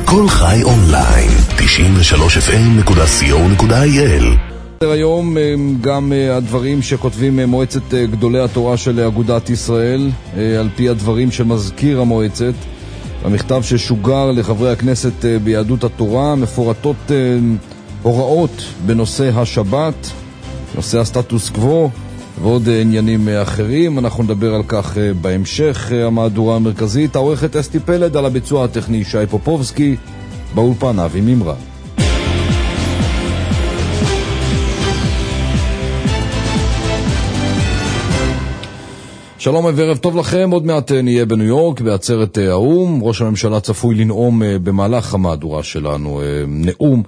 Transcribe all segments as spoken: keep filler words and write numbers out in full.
כל חי אונליין, תשעים ושלוש אף אם נקודה סי או נקודה איי אל. היום גם הדברים שכותבים מועצת גדולי התורה של אגודת ישראל, על פי הדברים של מזכיר המועצת, המכתב ששוגר לחברי הכנסת ביהדות התורה, מפורטות הוראות בנושא השבת, נושא הסטטוס קוו ועוד עניינים אחרים. אנחנו נדבר על כך בהמשך המהדורה המרכזית. העורכת אסתי פלד, על הביצוע הטכני שי פופובסקי, באולפן אבי ממרה. שלום וערב טוב לכם. עוד מעט נהיה בניו יורק בעצרת האו"ם. ראש הממשלה צפוי לנאום במהלך המהדורה שלנו נאום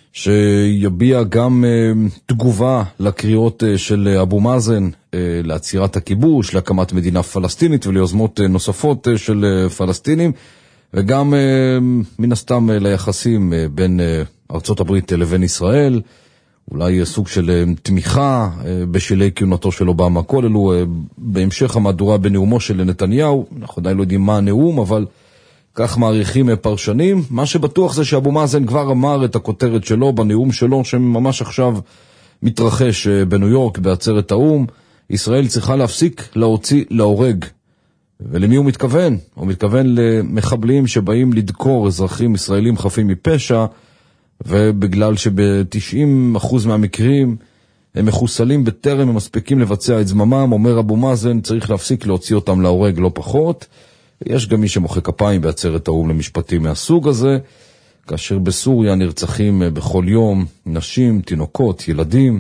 שיביע גם תגובה לקריאות של אבו מאזן לעצירת הכיבוש, להקמת מדינה פלסטינית וליוזמות נוספות של פלסטינים, וגם מן הסתם ליחסים בין ארצות הברית לבין ישראל, אולי סוג של תמיכה בשלהי כהונתו של אובמה. כל אלו בהמשך המהדורה בנאומו של נתניהו. אנחנו עדיין לא יודעים מה הנאום, אבל כך מעריכים פרשנים. מה שבטוח זה שאבו מאזן כבר אמר את הכותרת שלו בנאום שלו, שממש עכשיו מתרחש בניו יורק בעצרת האו"ם. ישראל צריכה להפסיק להוציא להורג. ולמי הוא מתכוון? הוא מתכוון למחבלים שבאים לדקור אזרחים ישראלים חפים מפשע, ובגלל שב-תשעים אחוז מהמקרים הם מחוסלים בטרם הם מספיקים לבצע את זממם, אומר אבו מאזן, צריך להפסיק להוציא אותם להורג, לא פחות. יש גם מי שמוחא כפיים בעצרת האו"ם למשפטים מהסוג הזה, כאשר בסוריה נרצחים בכל יום נשים, תינוקות, ילדים.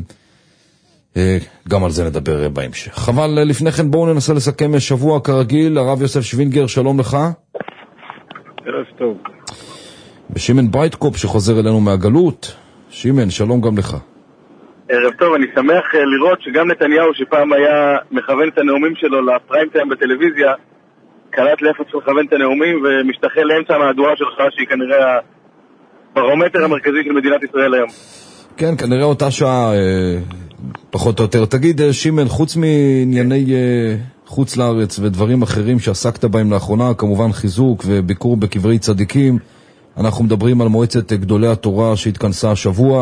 גם על זה נדבר בהמשך. אבל לפני כן בואו ננסה לסכם שבוע כרגיל. הרב יוסף שווינגר, שלום לך. ערב טוב. ושימן ברייטקופ שחוזר אלינו מהגלות. שימן, שלום גם לך. ערב טוב, אני שמח לראות שגם נתניהו שפעם היה מכוון את הנאומים שלו לפריים טיים בטלוויזיה, קלט לאיפה צריך לכוון את הנאומים ומשתחל לאמצע המהדורה שלך, שהיא כנראה הברומטר המרכזי של מדינת ישראל היום. כן, כנראה אותה שעה פחות או יותר. תגיד, שימן, חוץ מענייני חוץ לארץ ודברים אחרים שעסקת בהם לאחרונה, כמובן חיזוק וביקור בקברי צדיקים, אנחנו מדברים על מועצת גדולי התורה שהתכנסה השבוע,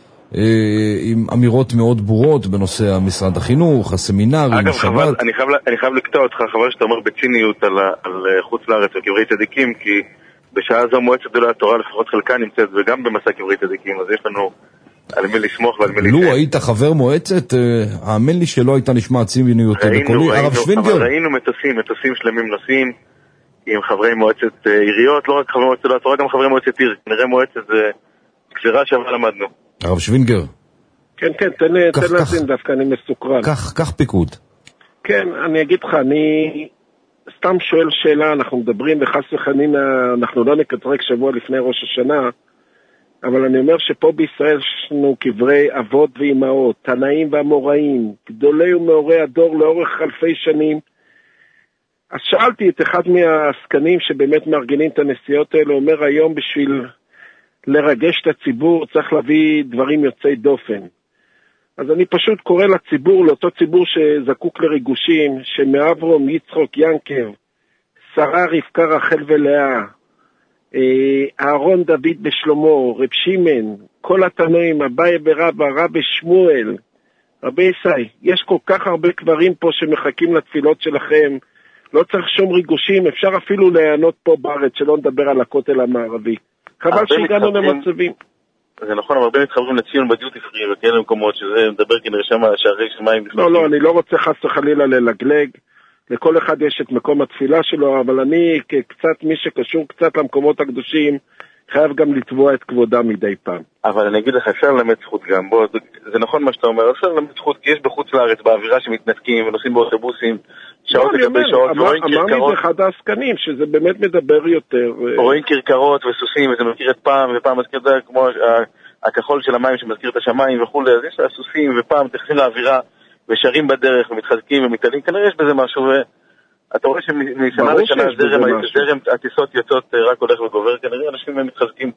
עם אמירות מאוד ברורות בנושא המשרד החינוך, הסמינרים, אגב, שבת. חבל, אני חייב, אני חייב לקטוע אותך, חבל שאתה אומר בציניות על, על חוץ לארץ וקברי צדיקים, כי בשעה זו מועצת גדולי התורה לפחות חלקה נמצאת וגם במסע קברי צדיקים, אז יש לנו על מי לסמוך ועל מי לסמוך. לו היית חבר מועצת, האמן לי שלא הייתה נשמע ציניות בקולי. הרב שווינגר. אבל ראינו מטוסים, מטוסים שלמים נוסעים עם חברי מועצת עיריות, לא רק חברי מועצת גדולי התורה, גם חברי מועצת עיר. נראה מועצת זה גזירה שעבר למדנו. הרב שווינגר. כן, כן, תן להזין דווקא, אני מסוקרן. כך פיקוד. כן, אני אגיד לך, אני סתם שואל שאלה, אנחנו מדברים בחס וחלילה, אנחנו לא נקטרק שבוע לפני ראש השנה, אבל אני אומר שפה בישראל יש לנו קברי אבות ואימהות, תנאים ואמוראים, גדולי ומאורי הדור לאורך אלפי שנים. אז שאלתי את אחד מהעסקנים שבאמת מארגנים את הנסיעות האלה, אומר היום בשביל לרגש את הציבור צריך להביא דברים יוצאי דופן. אז אני פשוט קורא לציבור, לאותו ציבור שזקוק לריגושים, שמאברום, יצחוק, ינקב, שרה, רבקה, רחל ולאה, אהרון דוד בשלמה, רב שימן, כל התנועים, אביי ברבא, רבי שמואל, רבי ישי, יש כל כך הרבה קברים פה שמחכים לתפילות שלכם, לא צריך שום ריגושים, אפשר אפילו להיענות פה בארץ, שלא נדבר על הכותל המערבי. חבל שהגענו למצבים. זה נכון, אבל הרבה מתחברים לציון בדיוטי פרי, וכאלה מקומות שזה מדבר כנראה שם שערי שמיים. לא, לא, אני לא רוצה חס וחלילה ללגלג, לכל אחד יש את מקום התפילה שלו, אבל אני כקצת מי שקשור קצת למקומות הקדושים, חייב גם לתבוע את כבודם מדי פעם. אבל אני אגיד לך, אפשר ללמד זכות גם, בוא, זה נכון מה שאתה אומר, אפשר ללמד זכות, כי יש בחוץ לארץ, באווירה שמתנתקים ונוסעים באוטובוסים, שעות לגבי שעות, ורואים כרכרות. אמרתי זה אחד העסקנים, שזה באמת מדבר יותר. רואים כרכרות וסוסים, וזה מזכיר את פעם, ופעם מזכיר את זה כמו הכחול של המים שמזכיר את השמיים וכו', אז יש הסוסים, ופעם מתייחסים לאווירה, ושרים בדרך, ומתחזקים ומתעלים, כנראה יש בזה משהו, אתה רואה שמשנה לשנה זרם הטיסות יוצאות רק הולך וגובר, כנראה אנשים מתחזקים.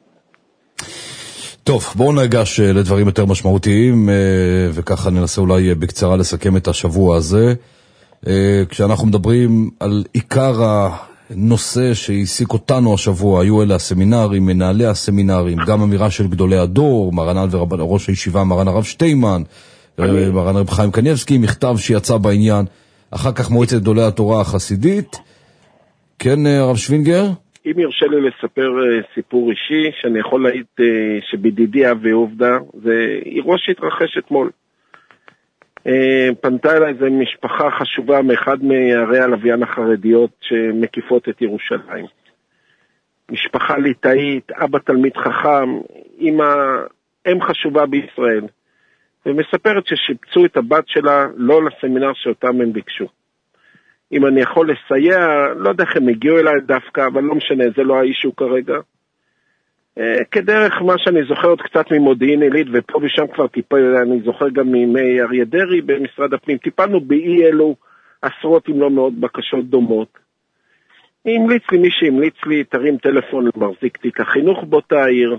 טוב, בואו נגש לדברים יותר משמעותיים, וככה ננסה אולי בקצרה לסכם את השבוע הזה. כשאנחנו מדברים על עיקר נושא שהעסיק אותנו השבוע, היו אלה הסמינרים, מנהלי הסמינרים, גם אמירה של גדולי הדור, מרן וראש הישיבה, מרן הרב שטיימן, מרן רב חיים קניבסקי, מכתב שיצא בעניין, אחר כך מועצת גדולי התורה החסידית. כן, הרב שווינגר? אם ירשה לי לספר סיפור אישי, שאני יכול להעיד שבדידי אבי עובדה, זה אירוע שהתרחש אתמול. פנתה אליי איזו משפחה חשובה מאחד מערי הלוויין החרדיות שמקיפות את ירושלים. משפחה ליטאית, אבא תלמיד חכם, אמא, אם חשובה בישראל. ומספרת ששיבצו את הבת שלה לא לסמינר שאותם הם ביקשו. אם אני יכול לסייע, לא יודע איך הם הגיעו אליי דווקא, אבל לא משנה, זה לא האישו כרגע. כדרך מה שאני זוכר עוד קצת ממודיעין עילית, ופה ושם כבר טיפה, אני זוכר גם מימי אריה דרי במשרד הפנים, טיפלנו באי אלו עשרות אם לא מאות בקשות דומות. המליץ לי מי שהמליץ לי, תרים טלפון למחזיק תיק החינוך באותה העיר,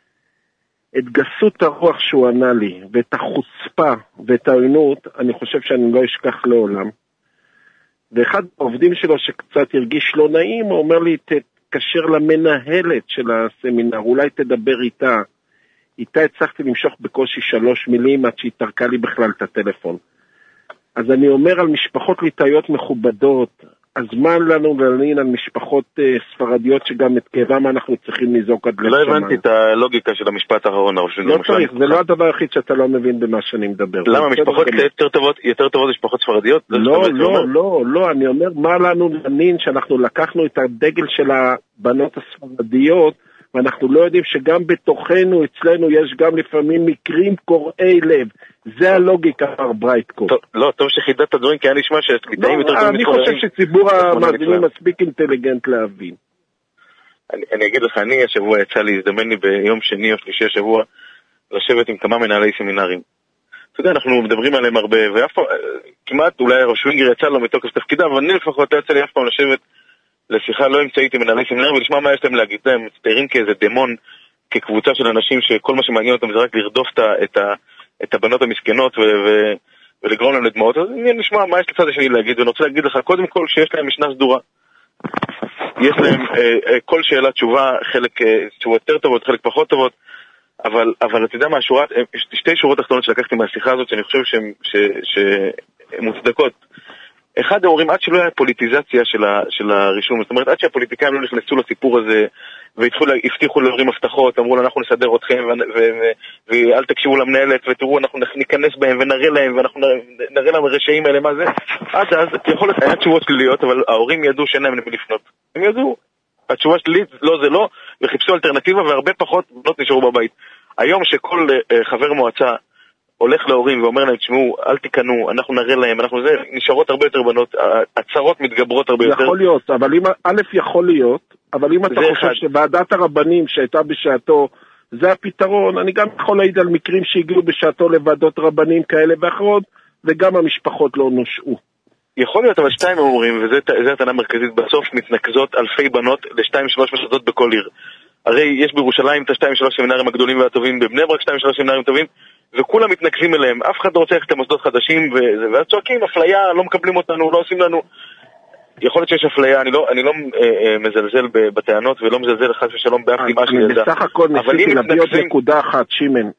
את גסות הרוח שהוא ענה לי, ואת החוצפה ואת העוינות, אני חושב שאני לא אשכח לעולם. ואחד העובדים שלו שקצת הרגיש לא נעים, הוא אומר לי, תתקשר למנהלת של הסמינר, אולי תדבר איתה. איתה הצלחתי למשוך בקושי שלוש מילים, עד שהיא תרקה לי בכלל את הטלפון. אז אני אומר על משפחות ליטאיות מכובדות, אז מה לנו להלין על משפחות uh, ספרדיות שגם את כאבם אנחנו צריכים לזעוק עד לשמה. לא הבנתי את הלוגיקה של המשפט האחרון. לא צריך, זה לא הדבר היחיד שאתה לא מבין במה שאני מדבר. למה, משפחות יותר טובות, יותר טובות משפחות ספרדיות? לא, לא, לא, לא, אני אומר, מה לנו להלין שאנחנו לקחנו את הדגל של הבנות הספרדיות, ואנחנו לא יודעים שגם בתוכנו, אצלנו, יש גם לפעמים מקרים קוראי לב. זה הלוגיקה, מר ברייטקופ. לא, טוב שחידת את הדברים, כי אני נשמע שליטאים יותר טובים. אני חושב שציבור המאזינים מספיק אינטליגנט להבין. אני אגיד לך, אני השבוע יצא לי, הזדמן לי ביום שני או שלישי השבוע, לשבת עם כמה מנהלי סמינרים. אתה יודע, אנחנו מדברים עליהם הרבה, ואף פעם, כמעט, אולי הרב שווינגר יצא לו מתוקף תפקידה, אבל אני לפחות יצא לי אף פעם לשבת לשיחה לא אמצעית עם מנהלי סמינרים, ולשמוע מה יש להם להגיד להם, מצטיירים כאיזה דמון, כקבוצה של אנשים שכל מה שמעניין אותם זה רק לרדוף את ה את הבנות המסכנות ו- ו- ולגרום להם לדמעות. אז אני נשמע מה יש לצד השני להגיד, ואני רוצה להגיד לך קודם כל שיש להם משנה סדורה. יש להם אה, אה, כל שאלה תשובה, חלק אה, תשובות יותר טובות, חלק פחות טובות, אבל, אבל אתה יודע מה, השורה, שתי שורות תחתונות שלקחתי מהשיחה הזאת שאני חושב שהן ש- ש- מוצדקות. אחד, אומרים, עד שלא היה פוליטיזציה של, ה- של הרישום, זאת אומרת, עד שהפוליטיקאים לא נכנסו לסיפור הזה, והבטיחו להורים הבטחות, אמרו לו, אנחנו נסדר אתכם, ואל תקשיבו למנהלת, ותראו, אנחנו ניכנס בהם ונראה להם, ואנחנו נראה להם הרשעים האלה, מה זה? עד אז, יכול להיות, היה תשובות שליליות, אבל ההורים ידעו שאין להם למי לפנות. הם ידעו. התשובה שלילית, לא זה לא, וחיפשו אלטרנטיבה, והרבה פחות בנות נשארו בבית. היום שכל חבר מועצה הולך להורים ואומר להם, תשמעו, אל תיכנו, אנחנו נראה להם, אנחנו זה, נשארות הרבה יותר בנות, הצרות מתגברות הרבה יותר. יכול להיות, אבל אם, א' יכול להיות, אבל אם אתה חושב אחד. שוועדת הרבנים שהייתה בשעתו, זה הפתרון, אני גם יכול להעיד על מקרים שהגיעו בשעתו לוועדות רבנים כאלה ואחרות, וגם המשפחות לא נושעו. יכול להיות, אבל שתיים אומרים, וזה הטענה המרכזית, בסוף מתנקזות אלפי בנות לשתיים שלוש משרתות בכל עיר. הרי יש בירושלים את השתיים שלוש סמינרים הגדולים והטובים, בבני ברק שתיים שלוש סמינרים טובים, וכולם מתנקזים אליהם, אף אחד לא רוצה ללכת למוסדות חדשים, ואז צועקים, אפליה, לא מקבלים אותנו, לא עושים לנו. יכול להיות שיש אפליה, אני לא, אני לא אה, מזלזל בטענות, ולא מזלזל חס ושלום באף אימה של ילדה. בסך הכל ניסיתי להביא עוד נקודה אחת, שימן,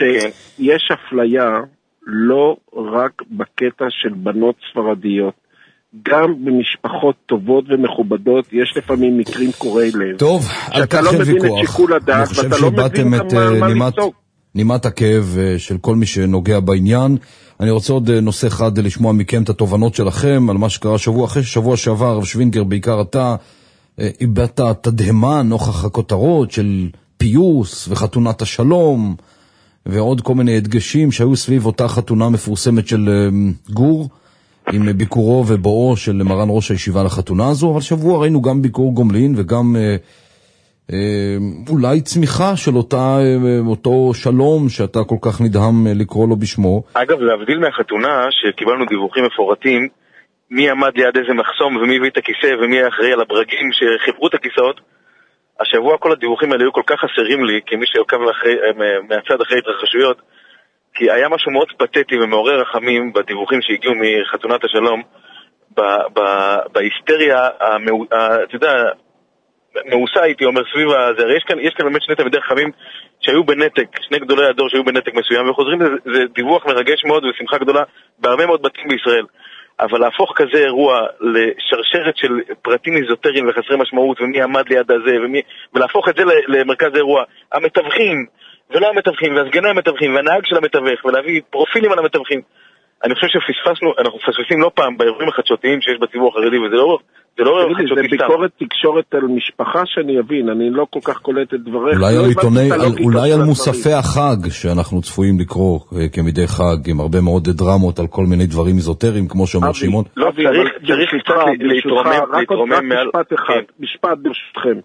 שיש אפליה לא רק בקטע של בנות ספרדיות, גם במשפחות טובות ומכובדות, יש לפעמים מקרים קוראי לב. טוב, על כך אין ויכוח. אני חושב שאיבדתם את נימת, נימת הכאב של כל מי שנוגע בעניין. אני רוצה עוד נושא אחד לשמוע מכם את התובנות שלכם על מה שקרה שבוע אחרי שבוע שעבר. הרב שווינגר, בעיקר אתה איבדת תדהמה נוכח הכותרות של פיוס וחתונת השלום ועוד כל מיני הדגשים שהיו סביב אותה חתונה מפורסמת של גור עם ביקורו ובואו של מרן ראש הישיבה לחתונה הזו. אבל שבוע ראינו גם ביקור גומלין וגם אה, אה, אולי צמיחה של אותה, אה, אותו שלום שאתה כל כך נדהם לקרוא לו בשמו. אגב, להבדיל מהחתונה שקיבלנו דיווחים מפורטים, מי עמד ליד איזה מחסום ומי הביא את הכיסא ומי היה אחראי על הברגים שחיברו את הכיסאות, השבוע כל הדיווחים האלה היו כל כך חסרים לי כמי שעוקב מהצד אחרי התרחשויות, כי היה משהו מאוד פתטי ומעורר רחמים בדיווחים שהגיעו מחתונת השלום, בהיסטריה, אתה יודע, מעושה הייתי אומר סביב הזה, הרי יש כאן, יש כאן באמת שני תלמידי חכמים שהיו בנתק, שני גדולי הדור שהיו בנתק מסוים, וחוזרים, זה, זה דיווח מרגש מאוד ושמחה גדולה בהרבה מאוד בתים בישראל. אבל להפוך כזה אירוע לשרשרת של פרטים איזוטריים וחסרי משמעות, ומי עמד ליד הזה, ומי, ולהפוך את זה למרכז האירוע, המתווכים, ולא המתווכים, והסגני המתווכים, והנהג של המתווך, ולהביא פרופילים על המתווכים. אני חושב שפספסנו, אנחנו פספסים לא פעם באירועים החדשותיים שיש בציבור החרדי, וזה לא, זה לא אירוע חדשותי סתם. זה ביקורת תקשורת על משפחה שאני אבין, אני לא כל כך קולט את דבריך. אולי על עיתוני, אולי על מוספי החג שאנחנו צפויים לקרוא כמדי חג, עם הרבה מאוד דרמות על כל מיני דברים איזוטריים, כמו שאומר שמעון. לא, צריך קצת להתרומם מעל... משפט אחד, משפט ברשותכם.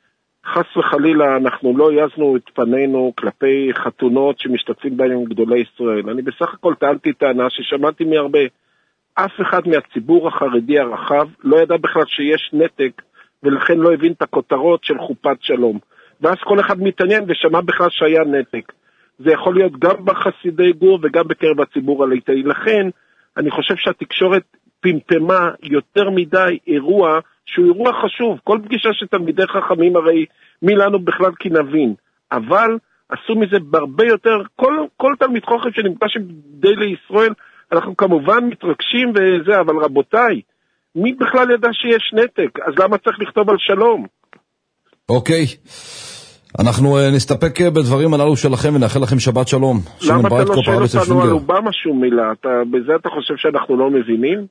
חס וחלילה אנחנו לא יזנו את פנינו כלפי חתונות שמשתתפים בהם עם גדולי ישראל. אני בסך הכל טענתי טענה ששמעתי מהרבה. אף אחד מהציבור החרדי הרחב לא ידע בכלל שיש נתק, ולכן לא הבין את הכותרות של חופת שלום. ואז כל אחד מתעניין ושמע בכלל שהיה נתק. זה יכול להיות גם בחסידי גור וגם בקרב הציבור הליטאי. לכן אני חושב שהתקשורת פמפמה יותר מדי אירוע שהוא אירוע חשוב. כל פגישה של תלמידי חכמים הרי מי לנו בכלל כי נבין. אבל עשו מזה בהרבה יותר, כל, כל תלמיד חוכם שנפגש עם די לישראל, אנחנו כמובן מתרגשים וזה, אבל רבותיי, מי בכלל ידע שיש נתק? אז למה צריך לכתוב על שלום? אוקיי. אנחנו נסתפק בדברים הללו שלכם ונאחל לכם שבת שלום. למה אתה לא שואל אותנו על אובמה שום מילה? אתה, בזה אתה חושב שאנחנו לא מבינים?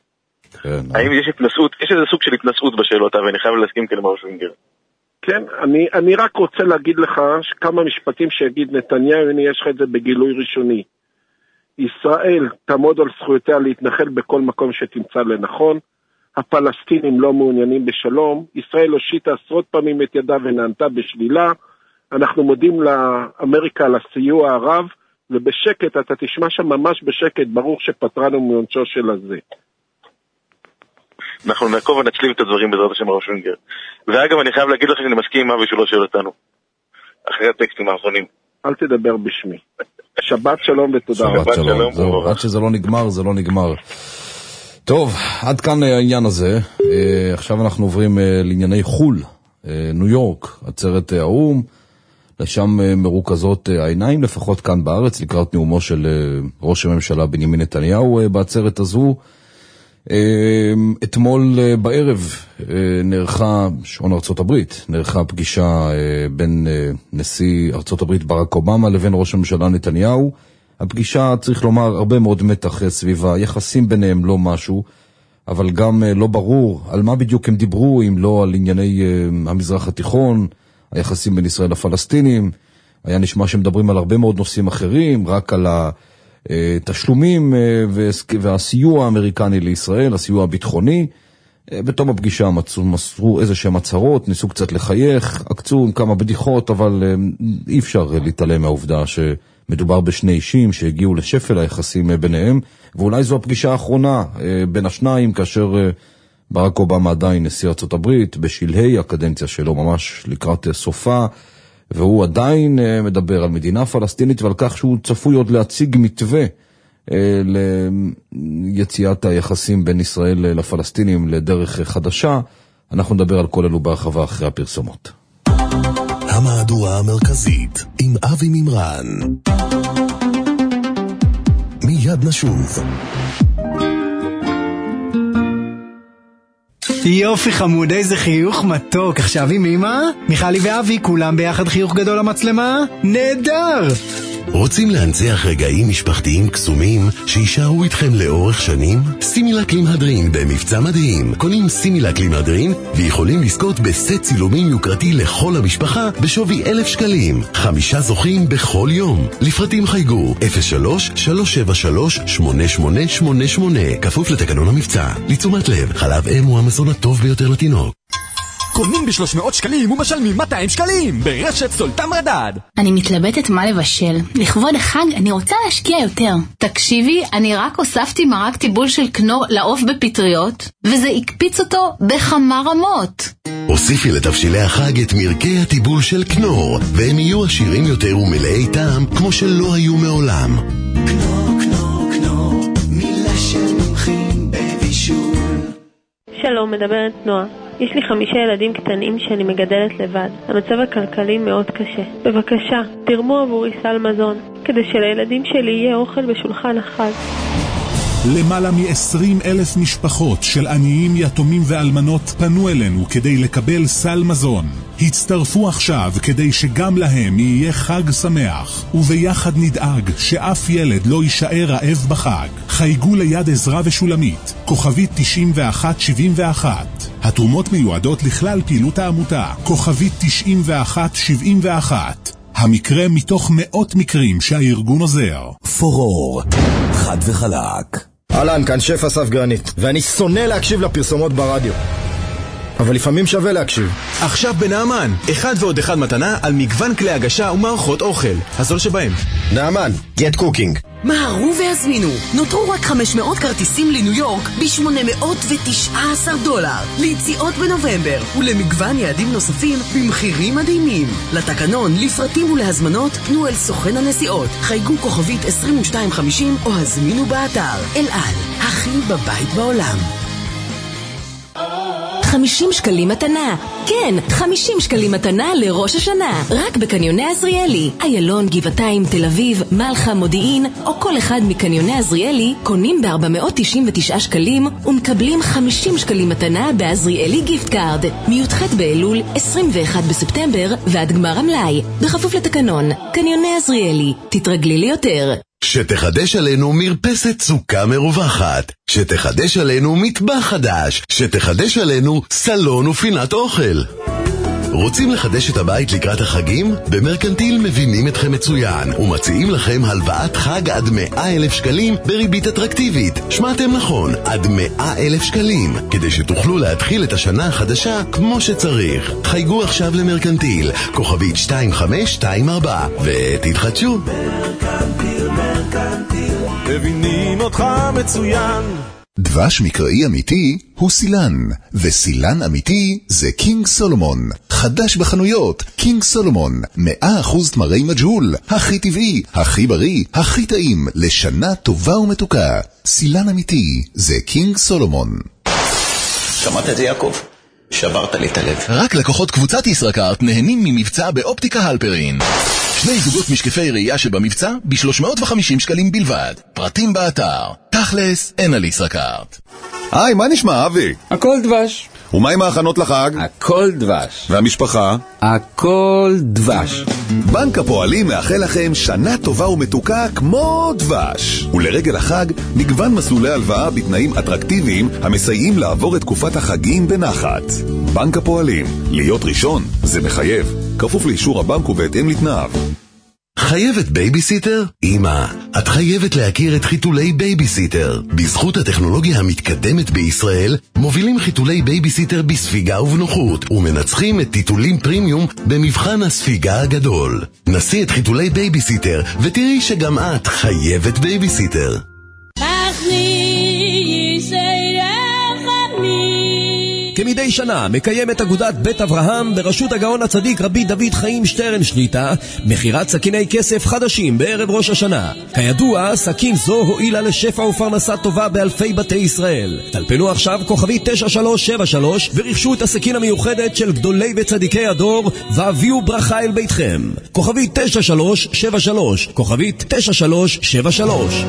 כן. האם יש התנסות, יש איזה סוג של התנסות בשאלות, ואני חייב להסכים כאלה מר שווינגר. כן, אני, אני רק רוצה להגיד לך כמה משפטים שיגיד נתניהו, הנה יש לך את זה בגילוי ראשוני. ישראל תעמוד על זכויותיה להתנחל בכל מקום שתמצא לנכון, הפלסטינים לא מעוניינים בשלום, ישראל הושיטה עשרות פעמים את ידה ונענתה בשבילה, אנחנו מודים לאמריקה על הסיוע הרב, ובשקט, אתה תשמע שם ממש בשקט, ברור שפטרנו מעונשו של הזה. אנחנו נעקוב ונצליב את הדברים בעזרת השם הרב שווינגר. ואגב, אני חייב להגיד לך שאני מסכים עם אבי שלא שואל אותנו. אחרי הטקסטים האחרונים. אל תדבר בשמי. שבת שלום ותודה. שבת שלום. זהו, עד שזה לא נגמר, זה לא נגמר. טוב, עד כאן העניין הזה. עכשיו אנחנו עוברים לענייני חול. ניו יורק, עצרת האו"ם. לשם מרוכזות העיניים, לפחות כאן בארץ, לקראת נאומו של ראש הממשלה בנימין נתניהו בעצרת הזו. אתמול בערב נערכה, שעון ארצות הברית, נערכה פגישה בין נשיא ארצות הברית ברק אובמה לבין ראש הממשלה נתניהו. הפגישה, צריך לומר, הרבה מאוד מתח סביבה, יחסים ביניהם לא משהו, אבל גם לא ברור על מה בדיוק הם דיברו, אם לא על ענייני המזרח התיכון, היחסים בין ישראל לפלסטינים. היה נשמע שמדברים על הרבה מאוד נושאים אחרים, רק על ה... תשלומים והסיוע האמריקני לישראל, הסיוע הביטחוני. בתום הפגישה מסרו איזה שהם הצהרות, ניסו קצת לחייך, עקצו עם כמה בדיחות, אבל אי אפשר להתעלם מהעובדה שמדובר בשני אישים שהגיעו לשפל היחסים ביניהם, ואולי זו הפגישה האחרונה בין השניים, כאשר ברק אובמה עדיין נשיא ארצות הברית, בשלהי הקדנציה שלו, ממש לקראת סופה, והוא עדיין מדבר על מדינה פלסטינית ועל כך שהוא צפוי עוד להציג מתווה ליציאת היחסים בין ישראל לפלסטינים לדרך חדשה. אנחנו נדבר על כל אלו בהרחבה אחרי הפרסומות. המהדורה המרכזית עם אבי מימרן. מיד נשוב. יופי חמוד, איזה חיוך מתוק. עכשיו עם אמא, מיכלי ואבי, כולם ביחד חיוך גדול למצלמה? נהדר! רוצים להנציח רגעים משפחתיים קסומים שישארו איתכם לאורך שנים? סימילק למהדרין במבצע מדהים. קונים סימילק למהדרין ויכולים לזכות בסט צילומים יוקרתי לכל המשפחה בשווי אלף שקלים. חמישה זוכים בכל יום. לפרטים חייגו אפס שלוש שלוש שבע שלוש שמונה שמונה שמונה שמונה, כפוף לתקנון המבצע. לתשומת לב, חלב אם הוא המזון הטוב ביותר לתינוק. קונים ב-שלוש מאות שקלים ומשלמים מאתיים שקלים ברשת סולטן רדד. אני מתלבטת מה לבשל. לכבוד החג אני רוצה להשקיע יותר. תקשיבי, אני רק הוספתי מרק טיבול של כנור לעוף בפטריות, וזה הקפיץ אותו בכמה רמות. הוסיפי לתבשילי החג את מרקי הטיבול של כנור, והם יהיו עשירים יותר ומלאי טעם כמו שלא היו מעולם. כנור, כנור, כנור, מילה של מומחים בבישול. שלום, מדברת נועה. יש לי חמישה ילדים קטנים שאני מגדלת לבד. המצב הכלכלי מאוד קשה. בבקשה, תרמו עבורי סל מזון, כדי שלילדים שלי יהיה אוכל בשולחן החג. למעלה מ-עשרים אלף משפחות של עניים, יתומים ואלמנות פנו אלינו כדי לקבל סל מזון. הצטרפו עכשיו כדי שגם להם יהיה חג שמח, וביחד נדאג שאף ילד לא יישאר רעב בחג. חייגו ליד עזרה ושולמית, כוכבית תשעים ואחת שבעים ואחת. התרומות מיועדות לכלל פעילות העמותה, כוכבית תשעים ואחת שבעים ואחת. המקרה מתוך מאות מקרים שהארגון עוזר. פורור, חד וחלק. אהלן, כאן שף אסף גרנית, ואני שונא להקשיב לפרסומות ברדיו. אבל לפעמים שווה להקשיב. עכשיו בנאמן, אחד ועוד אחד מתנה על מגוון כלי הגשה ומערכות אוכל. הזול שבהם. נאמן, get cooking. מהרו והזמינו, נותרו רק חמש מאות כרטיסים לניו יורק ב-שמונה מאות ותשע עשרה דולר ליציאות בנובמבר ולמגוון יעדים נוספים במחירים מדהימים. לתקנון, לפרטים ולהזמנות פנו אל סוכן הנסיעות, חייגו כוכבית עשרים ושתיים חמישים או הזמינו באתר. אל על, הכי בבית בעולם. חמישים שקלים מתנה. כן, חמישים שקלים מתנה לראש השנה. רק בקניוני עזריאלי. איילון, גבעתיים, תל אביב, מלחה, מודיעין, או כל אחד מקניוני עזריאלי, קונים ב-ארבע מאות תשעים ותשעה שקלים ומקבלים חמישים שקלים מתנה בעזריאלי גיפט קארד. מי"ח באלול, עשרים ואחד בספטמבר ועד גמר המלאי. בכפוף לתקנון. קניוני עזריאלי. תתרגלי ליותר. שתחדש עלינו מרפסת סוכה מרווחת, שתחדש עלינו מטבח חדש, שתחדש עלינו סלון ופינת אוכל. רוצים לחדש את הבית לקראת החגים? במרקנטיל מבינים אתכם מצוין ומציעים לכם הלוואת חג עד מאה אלף שקלים בריבית אטרקטיבית. שמעתם נכון, עד מאה אלף שקלים, כדי שתוכלו להתחיל את השנה החדשה כמו שצריך. חייגו עכשיו למרקנטיל, כוכבית שתיים חמש שתיים ארבע, ותתחדשו. מרקנטיל, מרקנטיל, מבינים אותך מצוין. דבש מקראי אמיתי הוא סילן, וסילן אמיתי זה קינג סולומון. חדש בחנויות, קינג סולומון, מאה אחוז תמרי מג'הול, הכי טבעי, הכי בריא, הכי טעים, לשנה טובה ומתוקה. סילן אמיתי זה קינג סולומון. שמעת את זה יעקב? שברת לי את הלב. רק לקוחות קבוצת ישראכרט נהנים ממבצע באופטיקה הלפרין. שני זוגות משקפי ראייה שבמבצע ב-שלוש מאות וחמישים שקלים בלבד. פרטים באתר. תכלס, אין על ישראכרט. היי, מה נשמע, אבי? הכל דבש. ומה עם ההכנות לחג? הכל דבש. והמשפחה? הכל דבש. בנק הפועלים מאחל לכם שנה טובה ומתוקה כמו דבש. ולרגל החג, מגוון מסלולי הלוואה בתנאים אטרקטיביים המסייעים לעבור את תקופת החגים בנחת. בנק הפועלים, להיות ראשון זה מחייב, כפוף לאישור הבנק ובהתאם לתנאיו. חייבת בייביסיטר? אמא, את חייבת להכיר את חיתולי בייביסיטר. בזכות הטכנולוגיה המתקדמת בישראל, מובילים חיתולי בייביסיטר בספיגה ובנוחות, ומנצחים את טיטולים פרימיום במבחן הספיגה הגדול. נסי את חיתולי בייביסיטר, ותראי שגם את חייבת בייביסיטר. כמדי שנה מקיימת אגודת בית אברהם בראשות הגאון הצדיק רבי דוד חיים שטרן שליטה מחירת סכיני כסף חדשים בערב ראש השנה. כידוע, סכין זו הועילה לשפע ופרנסה טובה באלפי בתי ישראל. טלפנו עכשיו כוכבי תשע שלוש שבע שלוש ורכשו את הסכין המיוחדת של גדולי וצדיקי הדור והביאו ברכה אל ביתכם. כוכבי תשע שלוש שבע שלוש, כוכבי תשע שלוש שבע שלוש.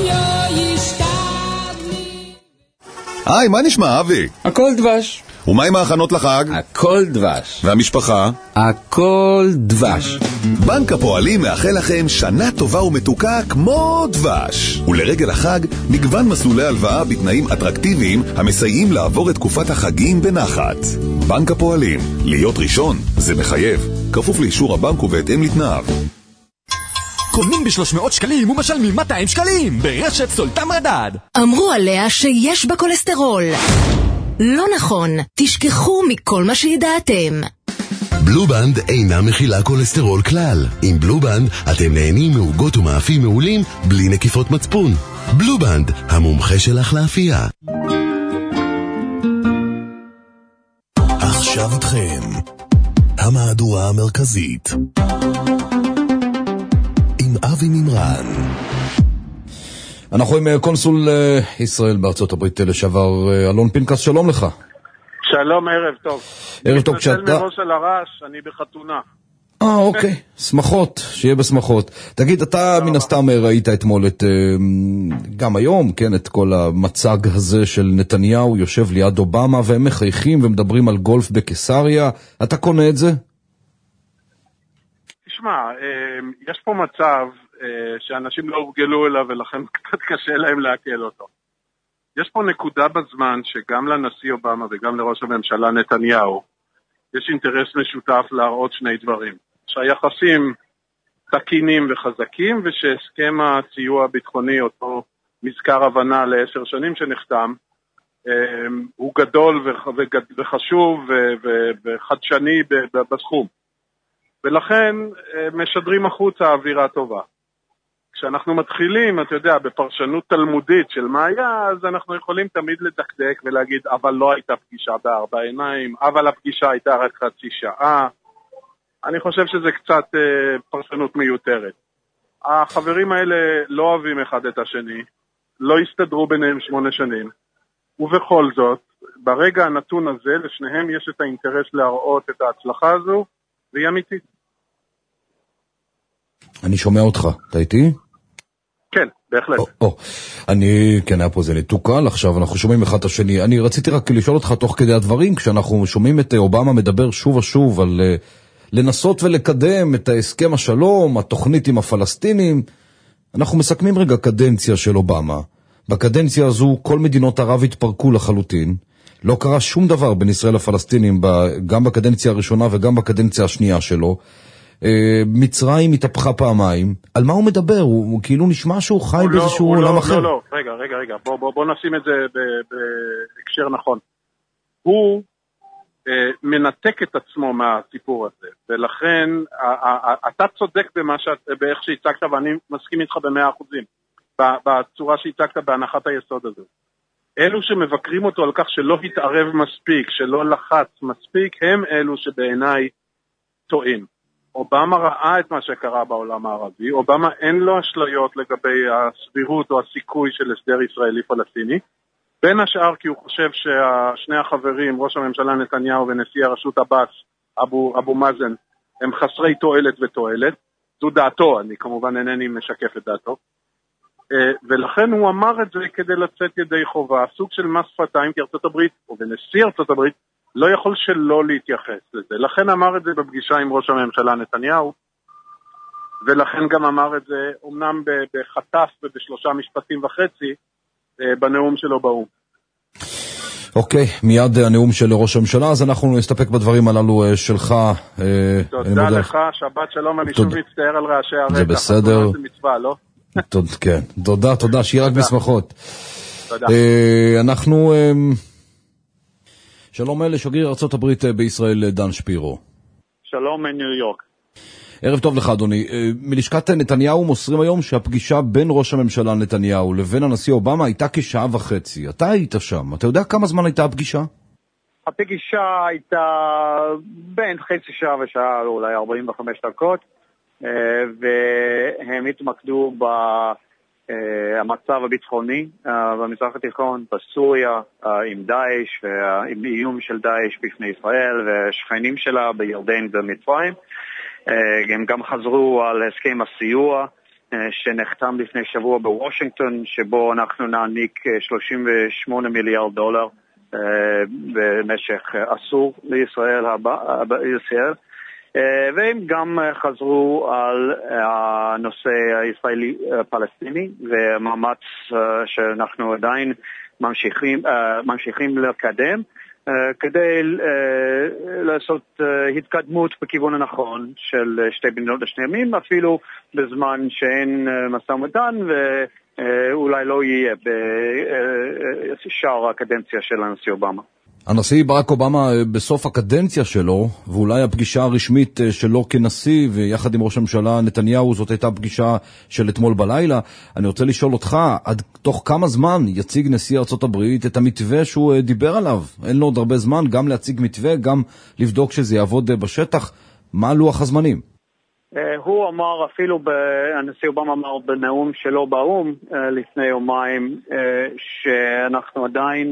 היי, מה נשמע, אבי? הכל דבש. ומה עם ההכנות לחג? הכל דבש. והמשפחה? הכל דבש. בנק הפועלים מאחל לכם שנה טובה ומתוקה כמו דבש. ולרגל החג, מגוון מסלולי הלוואה בתנאים אטרקטיביים המסייעים לעבור את תקופת החגים בנחת. בנק הפועלים, להיות ראשון זה מחייב, כפוף לאישור הבנק ובהתאם לתנאיו. קונים ב-שלוש מאות שקלים ומשלמים מאתיים שקלים ברשת סולטם רדד. אמרו עליה שיש בה כולסטרול. לא נכון, תשכחו מכל מה שידעתם. בלובנד אינה מכילה כולסטרול כלל. עם בלובנד אתם נהנים מעוגות ומאפים מעולים בלי נקיפות מצפון. בלובנד, המומחה שלך לאפייה. עכשיו אתכם, המהדורה המרכזית עם אבי ממרן. אנחנו עם קונסול ישראל בארצות הברית לשעבר אלון פנקס, שלום לך. שלום, ערב טוב. ערב טוב כשאתה... מתנצל מראש על הרעש, אני בחתונה. אה, אוקיי, שמחות, שיהיה בשמחות. תגיד, אתה מן הסתם ראית אתמול את, גם היום, כן, את כל המצג הזה של נתניהו יושב ליד אובמה, והם מחייכים ומדברים על גולף בקיסריה. אתה קונה את זה? תשמע, יש פה מצב שאנשים לא הורגלו אליו, ולכן קצת קשה להם להקל אותו. יש פה נקודה בזמן שגם לנשיא אובמה וגם לראש הממשלה נתניהו יש אינטרס משותף להראות שני דברים. שהיחסים תקינים וחזקים, ושהסכם הסיוע הביטחוני, אותו מזכר הבנה לעשר שנים שנחתם, הוא גדול וחשוב וחדשני בסכום. ולכן משדרים החוצה האווירה טובה. כשאנחנו מתחילים, אתה יודע, בפרשנות תלמודית של מה היה, אז אנחנו יכולים תמיד לדקדק ולהגיד, אבל לא הייתה פגישה בארבע עיניים, אבל הפגישה הייתה רק חצי שעה. אני חושב שזה קצת אה, פרשנות מיותרת. החברים האלה לא אוהבים אחד את השני, לא הסתדרו ביניהם שמונה שנים, ובכל זאת, ברגע הנתון הזה, לשניהם יש את האינטרס להראות את ההצלחה הזו, והיא אמיתית. אני שומע אותך, אתה איתי? כן, בהחלט. או, או. אני, כן, היה פה זה ניתוקל, עכשיו אנחנו שומעים אחד את השני. אני רציתי רק לשאול אותך תוך כדי הדברים, כשאנחנו שומעים את אובמה מדבר שוב ושוב על uh, לנסות ולקדם את ההסכם השלום, התוכנית עם הפלסטינים, אנחנו מסכמים רגע קדנציה של אובמה. בקדנציה הזו כל מדינות ערב התפרקו לחלוטין, לא קרה שום דבר בין ישראל לפלסטינים, גם בקדנציה הראשונה וגם בקדנציה השנייה שלו. מצרים התהפכה פעמיים. על מה הוא מדבר? הוא, הוא כאילו נשמע שהוא חי באיזשהו עולם לא, אחר. לא, לא, רגע, רגע, רגע. בוא, בוא, בוא נשים את זה בהקשר נכון. הוא אה, מנתק את עצמו מהסיפור הזה, ולכן אתה צודק במה שאת, באיך שהצגת, ואני מסכים איתך במאה אחוזים, בצורה שהצגת בהנחת היסוד הזה. אלו שמבקרים אותו על כך שלא התערב מספיק, שלא לחץ מספיק, הם אלו שבעיניי טועים. אובמה ראה את מה שקרה בעולם הערבי, אובמה אין לו אשליות לגבי הסבירות או הסיכוי של הסדר ישראלי-פלסטיני, בין השאר כי הוא חושב ששני החברים, ראש הממשלה נתניהו ונשיא הרשות עבאס, אבו, אבו מאזן, הם חסרי תועלת ותועלת, זו דעתו, אני כמובן אינני משקף את דעתו, ולכן הוא אמר את זה כדי לצאת ידי חובה, סוג של מס שפתיים, כי ארצות הברית, או בנשיא ארצות הברית, לא יכול שלא להתייחס לזה. לכן אמר את זה בפגישה עם ראש הממשלה נתניהו, ולכן גם אמר את זה, אומנם בחטף ובשלושה משפטים וחצי, בנאום שלו באו"ם. אוקיי, מיד הנאום של ראש הממשלה, אז אנחנו נסתפק בדברים הללו שלך. תודה לך, שבת שלום, אני שוב מצטער על רעשי הרקע. זה בסדר. זה מצווה, לא? כן, תודה, תודה, שיהיה רק בשמחות. תודה. אנחנו... שלום לשגריר ארצות הברית בישראל דן שפירו. שלום מניו יורק. ערב טוב לך אדוני. מלשכת נתניהו מוסרים היום שהפגישה בין ראש הממשלה נתניהו לבין הנשיא אובמה הייתה כשעה וחצי. אתה היית שם, אתה יודע כמה זמן הייתה הפגישה? הפגישה הייתה בין חצי שעה ושעה, אולי ארבעים וחמש דקות, והם התמקדו ב... המצב הביטחוני במזרח התיכון, בסוריה, עם דאעש, עם איום של דאעש בפני ישראל ושכנים שלה בירדן ומצרים. הם גם חזרו על הסכם הסיוע שנחתם לפני שבוע בוושינגטון, שבו אנחנו נעניק שלושים ושמונה מיליארד דולר במשך עשור לישראל, לישראל. והם גם חזרו על הנושא הישראלי-פלסטיני ומאמץ שאנחנו עדיין ממשיכים, ממשיכים לקדם כדי לעשות התקדמות בכיוון הנכון של שתי מדינות לשני עמים, אפילו בזמן שאין משא ומתן ואולי לא יהיה בשאר הקדנציה של הנשיא אובמה. הנשיא ברק אובמה בסוף הקדנציה שלו, ואולי הפגישה הרשמית שלו כנשיא, ויחד עם ראש הממשלה נתניהו, זאת הייתה פגישה של אתמול בלילה. אני רוצה לשאול אותך, עד תוך כמה זמן יציג נשיא ארצות הברית את המתווה שהוא דיבר עליו? אין לו עוד הרבה זמן גם להציג מתווה, גם לבדוק שזה יעבוד בשטח. מה לוח הזמנים? הוא אמר, אפילו הנשיא אובמה אמר בנאום שלו באו"ם לפני יומיים, שאנחנו עדיין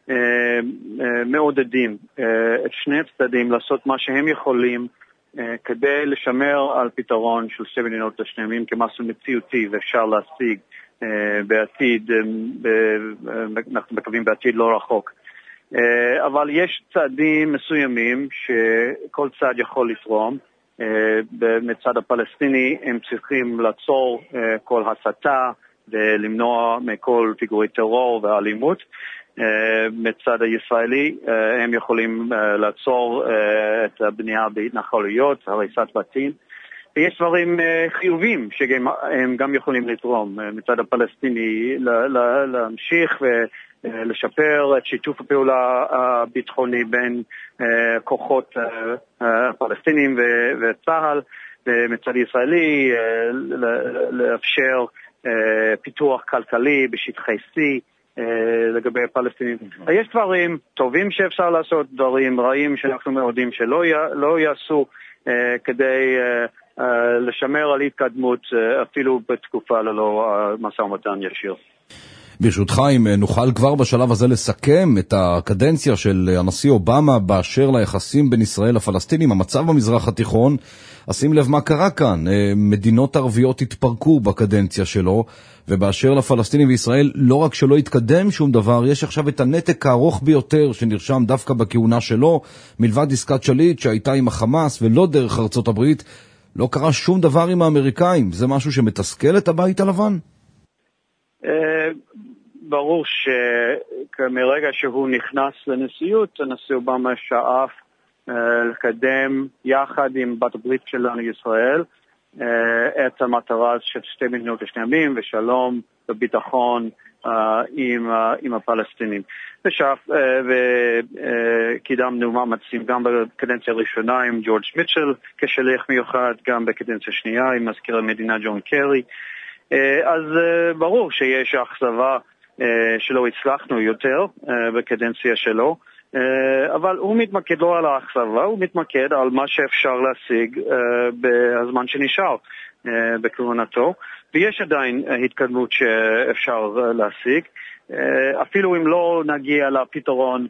מעודדים את שני הצדדים לעשות מה שהם יכולים כדי לשמר על פתרון של שתי מדינות לשני עמים כמשהו מציאותי ואפשר להשיג בעתיד, אנחנו מקווים בעתיד לא רחוק. אבל יש צעדים מסוימים שכל צד יכול לתרום. מצד הפלסטיני הם צריכים לעצור כל הסתה ולמנוע מכל פיגועי טרור ואלימות. מצד הישראלי הם יכולים לעצור את הבנייה בהתנחלויות, הריסת בתים. ויש דברים חיובים שהם גם יכולים לתרום. מצד הפלסטיני להמשיך ולשפר את שיתוף הפעולה הביטחוני בין כוחות הפלסטינים וצה"ל, ומצד ישראלי לאפשר פיתוח כלכלי בשטחי C לגבי הפלסטינים. יש דברים טובים שאפשר לעשות, דברים רעים שאנחנו מעודים שלא יעשו כדי לשמר על התקדמות אפילו בתקופה ללא משא ומתן ישיר. ברשותך, אם נוכל כבר בשלב הזה לסכם את הקדנציה של הנשיא אובמה באשר ליחסים בין ישראל לפלסטינים, המצב במזרח התיכון, אשים לב מה קרה כאן, מדינות ערביות התפרקו בקדנציה שלו, ובאשר לפלסטינים וישראל לא רק שלא התקדם שום דבר, יש עכשיו את הנתק הארוך ביותר שנרשם דווקא בכהונה שלו, מלבד עסקת שליט שהייתה עם החמאס ולא דרך ארצות הברית, לא קרה שום דבר עם האמריקאים. זה משהו שמתסכל את הבית הלבן? ברור שמרגע שהוא נכנס לנשיאות, הנשיא אובמה שאף לקדם יחד עם בת הברית שלנו ישראל את המטרה של שתי מדינות לשני עמים ושלום וביטחון עם, עם הפלסטינים. ושאף וקידמנו מאמצים גם בקדנציה הראשונה עם ג'ורג' מיטשל כשליח מיוחד, גם בקדנציה שנייה עם מזכיר המדינה ג'ון קרי. אז ברור שיש אכזבה שלא הצלחנו יותר בקדנציה שלו, אבל הוא מתמקד לא על האכזבה, הוא מתמקד על מה שאפשר להשיג בזמן שנשאר בכהונתו, ויש עדיין התקדמות שאפשר להשיג, אפילו אם לא נגיע לפתרון,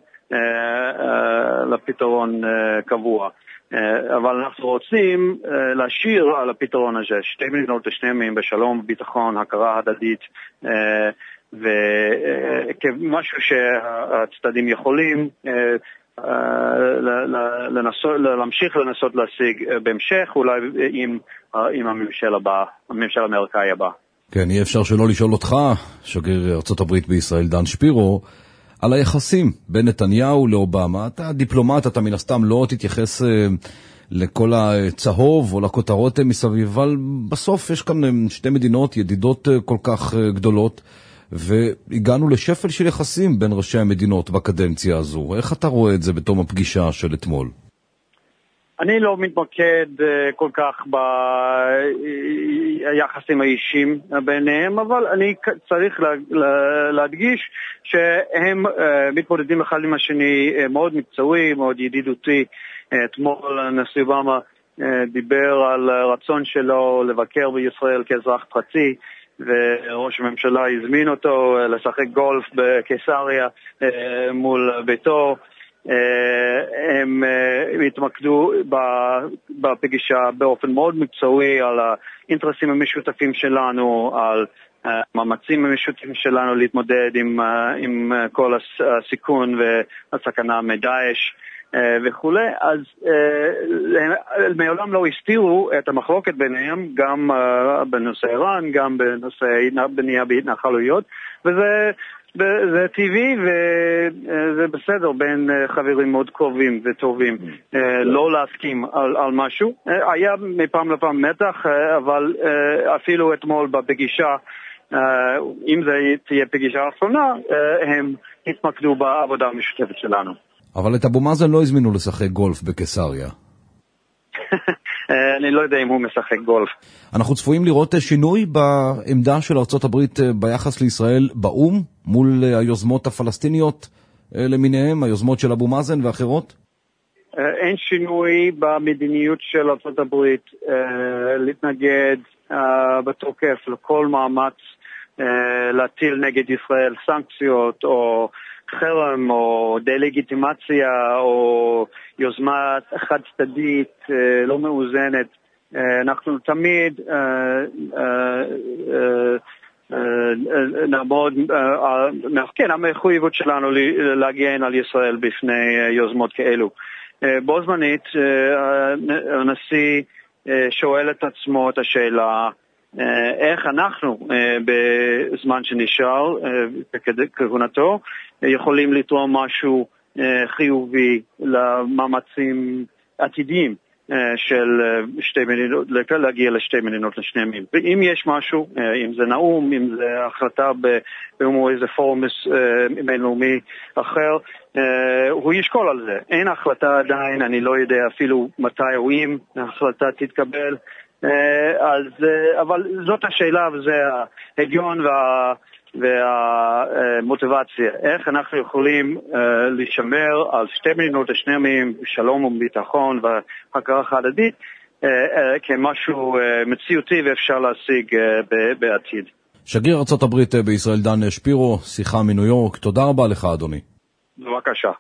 לפתרון קבוע. אבל אנחנו רוצים להשאיר על הפתרון הזה שתי מדינות לשני עמים בשלום, ביטחון, הכרה הדדית, וכמשהו שהצדדים יכולים להמשיך לנסות להשיג בהמשך, אולי עם הממשל הבא, הממשל האמריקאי הבא. כן, אי אפשר שלא לשאול אותך, שגריר ארצות הברית בישראל דן שפירו, על היחסים בין נתניהו לאובמה. אתה דיפלומט, אתה מן הסתם לא תתייחס לכל הצהוב או לכותרות מסביב, אבל בסוף יש כאן שתי מדינות ידידות כל כך גדולות, והגענו לשפל של יחסים בין ראשי המדינות בקדנציה הזו. איך אתה רואה את זה בתום הפגישה של אתמול? אני לא מתמקד כל כך ביחסים האישיים ביניהם, אבל אני צריך להדגיש שהם מתמודדים אחד עם השני מאוד מקצועי, מאוד ידידותי. אתמול הנשיא אובמה דיבר על רצון שלו לבקר בישראל כאזרח פרטי, וראש הממשלה הזמין אותו לשחק גולף בקיסריה מול ביתו. הם התמקדו בפגישה באופן מאוד מקצועי על האינטרסים המשותפים שלנו, על המאמצים המשותפים שלנו להתמודד עם, עם כל הסיכון והסכנה מדאעש וכו'. אז מעולם לא הסתירו את המחלוקת ביניהם, גם בנושא איראן, גם בנושא בנייה בהתנחלויות, וזה זה טבעי וזה בסדר בין חברים מאוד קרובים וטובים לא להסכים על, על משהו. היה מפעם לפעם מתח, אבל אפילו אתמול בפגישה, אם זה תהיה פגישה האחרונה, הם התמקדו בעבודה המשותפת שלנו. אבל את אבו מאזן לא הזמינו לשחק גולף בקיסריה. אני לא יודע אם הוא משחק גולף. אנחנו צפויים לראות שינוי בעמדה של ארצות הברית ביחס לישראל באום מול היוזמות הפלסטיניות למיניהם, היוזמות של אבו מאזן ואחרות? אין שינוי במדיניות של ארצות הברית להתנגד בתוקף לכל מאמץ להטיל נגד ישראל סנקציות או חרם או דה-לגיטימציה או יוזמה חד צדדית לא מאוזנת. אנחנו תמיד נעמוד, כן, המחויבות שלנו להגן על ישראל בפני יוזמות כאלו. בו זמנית הנשיא שואל את עצמו את השאלה איך אנחנו בזמן שנשאר כהונתו יכולים לתרום משהו חיובי למאמצים עתידיים של שתי מדינות, להגיע לשתי מדינות לשני עמים. ואם יש משהו, אם זה נאום, אם זה החלטה באום איזה פורום בינלאומי אחר, הוא ישקול על זה. אין החלטה עדיין, אני לא יודע אפילו מתי או אם ההחלטה תתקבל, אז, אבל זאת השאלה וזה ההגיון וה... והמוטיבציה, איך אנחנו יכולים uh, לשמר על שתי מדינות לשני עמים, שלום וביטחון והכרה הדדית uh, uh, כמשהו uh, מציאותי ואפשר להשיג uh, בעתיד. שגריר ארצות הברית בישראל דן שפירו, שיחה מניו יורק, תודה רבה לך אדוני. בבקשה.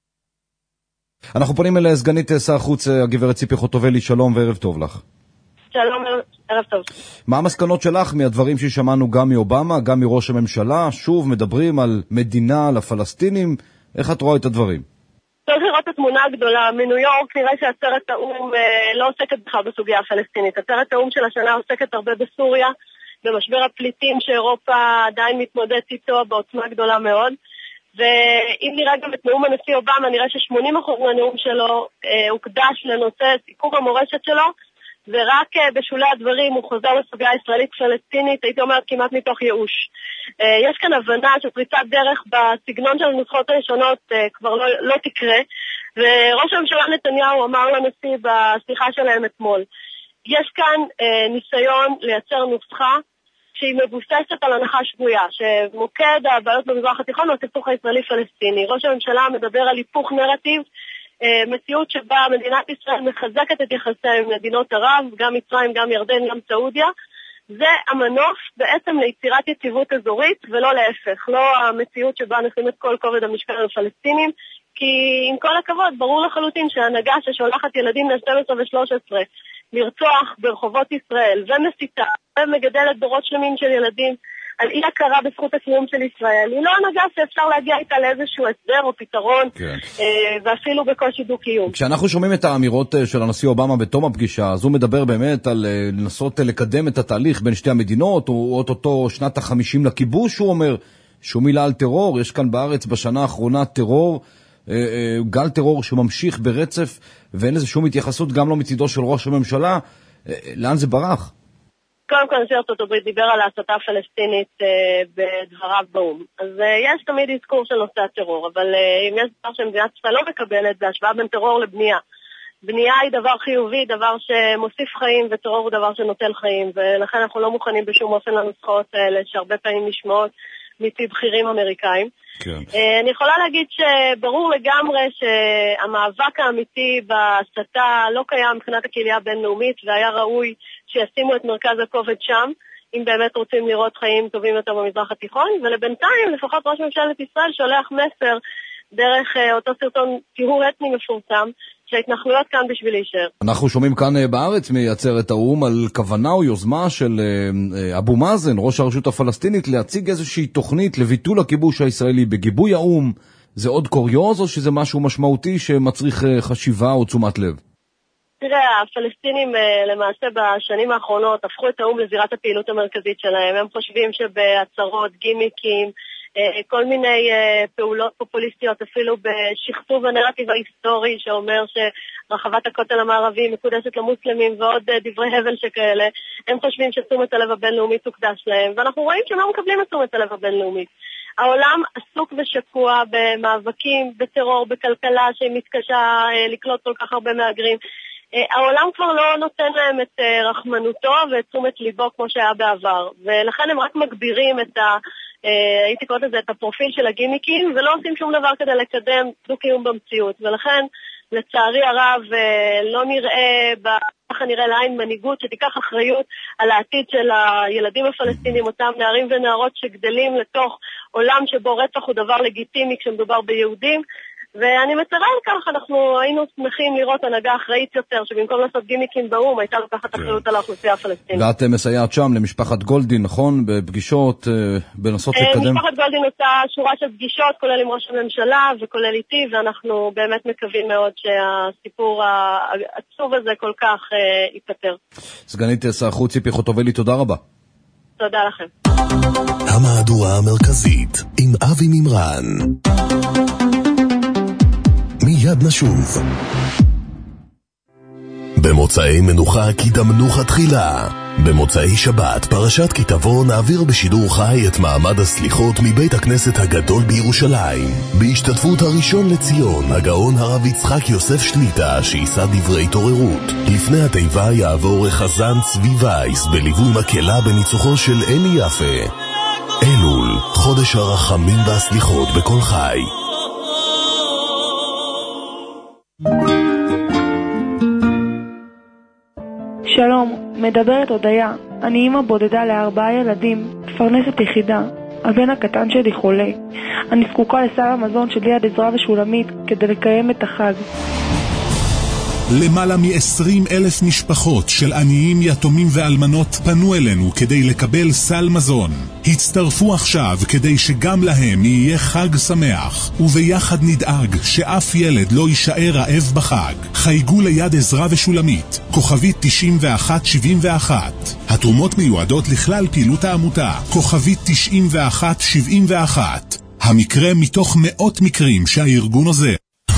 אנחנו פונים אל סגנית שר החוץ הגברת ציפי חוטובלי, שלום וערב טוב לך. שלום, ערב טוב. מה המסקנות שלך מהדברים ששמענו גם מאובמה, גם מראש הממשלה? שוב מדברים על מדינה לפלסטינים. איך את רואה את הדברים? צריך לראות את התמונה הגדולה. מניו יורק נראה שעצרת האום לא עוסקת בכלל בסוגיה הפלסטינית. עצרת האום של השנה עוסקת הרבה בסוריה, במשבר הפליטים שאירופה עדיין מתמודדת איתו בעוצמה גדולה מאוד. ואם נראה גם את נאום הנשיא אובמה, נראה ש-שמונים אחוז מהנאום שלו אה, הוקדש לנושא סיפור המורשת שלו, ורק בשולי הדברים הוא חוזר לסוגיה הישראלית-פלסטינית, הייתי אומרת כמעט מתוך ייאוש. יש כאן הבנה שפריצת דרך בסגנון של הנוסחות הראשונות כבר לא, לא תקרה, וראש הממשלה נתניהו אמר לנשיא בשיחה שלהם אתמול, יש כאן ניסיון לייצר נוסחה שהיא מבוססת על הנחה שגויה, שמוקד הבעיות במזרח התיכון הוא הסכסוך הישראלי-פלסטיני. ראש הממשלה מדבר על היפוך נרטיב, מציאות שבה מדינת ישראל מחזקת את יחסיה עם מדינות ערב, גם מצרים, גם ירדן, גם סעודיה. זה המנוף בעצם ליצירת יציבות אזורית, ולא להפך, לא המציאות שבה נשים את כל כובד המשקל לפלסטינים, כי עם כל הכבוד, ברור לחלוטין שההנהגה ששולחת ילדים ל-שתים עשרה ו-שלוש עשרה לרצוח ברחובות ישראל, ומסיתה, ומגדלת דורות שלמים של ילדים, על אי הכרה בזכות הקיום של ישראל, היא לא הנהגה שאפשר להגיע איתה לאיזשהו הסדר או פתרון, כן. ואפילו בקושי דו-קיום. כשאנחנו שומעים את האמירות של הנשיא אובמה בתום הפגישה, אז הוא מדבר באמת על לנסות לקדם את התהליך בין שתי המדינות, או אותו שנת החמישים לכיבוש, הוא אומר, שום מילה על טרור, יש כאן בארץ בשנה האחרונה טרור, גל טרור שממשיך ברצף, ואין לזה שום התייחסות גם לא מצידו של ראש הממשלה, לאן זה ברח? קודם כל נשיא ארצות הברית דיבר על ההסתה הפלסטינית אה, בדבריו באום. אז אה, יש תמיד אזכור של נושא הטרור, אבל אה, אם יש דבר שמדינת ישראל לא מקבלת, זה השוואה בין טרור לבנייה. בנייה היא דבר חיובי, דבר שמוסיף חיים, וטרור הוא דבר שנוטל חיים, ולכן אנחנו לא מוכנים בשום אופן לנוסחאות האלה, שהרבה פעמים נשמעות מפי בכירים אמריקאים. כן. אה, אני יכולה להגיד שברור לגמרי שהמאבק האמיתי בהסתה לא קיים מבחינת הקהילה הבינלאומית, והיה ראוי שישימו את מרכז הכובד שם, אם באמת רוצים לראות חיים טובים יותר במזרח התיכון, ולבינתיים לפחות ראש ממשלת ישראל שולח מסר דרך אה, אותו סרטון טיהור אתני מפורסם, שההתנחלויות כאן בשביל להישאר. אנחנו שומעים כאן בארץ מעצרת האום על כוונה או יוזמה של אבו מאזן, ראש הרשות הפלסטינית, להציג איזושהי תוכנית לביטול הכיבוש הישראלי בגיבוי האום. זה עוד קוריוז או שזה משהו משמעותי שמצריך חשיבה או תשומת לב? תראה, הפלסטינים למעשה בשנים האחרונות הפכו את האום לזירת הפעילות המרכזית שלהם. הם חושבים שבהצהרות, גימיקים, כל מיני פעולות פופוליסטיות, אפילו בשכתוב הנרטיב ההיסטורי שאומר שרחבת הכותל המערבי מקודשת למוסלמים ועוד דברי הבל שכאלה, הם חושבים שתשומת הלב הבינלאומית תוקדש להם, ואנחנו רואים שהם לא מקבלים את תשומת הלב הבינלאומית. העולם עסוק ושקוע במאבקים, בטרור, בכלכלה שמתקשה לקלוט כל כך הרבה מהגרים. העולם כבר לא נותן להם את רחמנותו ואת תשומת ליבו כמו שהיה בעבר, ולכן הם רק מגבירים את ה... הייתי קוראת לזה את הפרופיל של הגימיקים, ולא עושים שום דבר כדי לקדם דו-קיום במציאות, ולכן לצערי הרב לא נראה, ככה נראה לעין מנהיגות שתיקח אחריות על העתיד של הילדים הפלסטינים, אותם נערים ונערות שגדלים לתוך עולם שבו רצח הוא דבר לגיטימי כשמדובר ביהודים, ואני מצרה על כך, אנחנו היינו שמחים לראות הנהגה אחראית יותר, שבמקום לעשות גימיקים באום, הייתה לקחת אחריות על האוכלוסייה הפלסטינית. ואת מסייעת שם למשפחת גולדין, נכון? בפגישות, בנסות לקדם? משפחת גולדין עושה שורה של פגישות, כולל עם ראש הממשלה וכולל איתי, ואנחנו באמת מקווים מאוד שהסיפור העצוב הזה כל כך ייפטר. סגנית שר החוץ ציפי חוטובלי, תודה רבה. תודה לכם. המהדורה המרכזית עם אבי מימרן. מיד נשוב. במוצאי מנוחה כי דמנוחה תחילה. במוצאי שבת פרשת כי תבוא נעביר בשידור חי את מעמד הסליחות מבית הכנסת הגדול בירושלים, בהשתתפות הראשון לציון הגאון הרב יצחק יוסף שליטה שיישא דברי תוררות. לפני התיבה יעבור חזן צבי וייס בליווי מקהלה בניצוחו של אלי יפה. אלול, חודש הרחמים והסליחות בכל חי. שלום, מדברת הודיה. אני אמא בודדה לארבעה ילדים, מפרנסת יחידה. הבן הקטן שלי חולה. אני זקוקה לסל המזון של יד עזרא ושולמית כדי לקיים את החג. למעלה מ-עשרים אלף משפחות של עניים, יתומים ואלמנות פנו אלינו כדי לקבל סל מזון. הצטרפו עכשיו כדי שגם להם יהיה חג שמח, וביחד נדאג שאף ילד לא יישאר רעב בחג. חייגו ליד עזרא ושולמית, כוכבית תשעים ואחת שבעים ואחת. התרומות מיועדות לכלל פעילות העמותה, כוכבית תשעים ואחת שבעים ואחת. המקרה מתוך מאות מקרים שהארגון עוזר.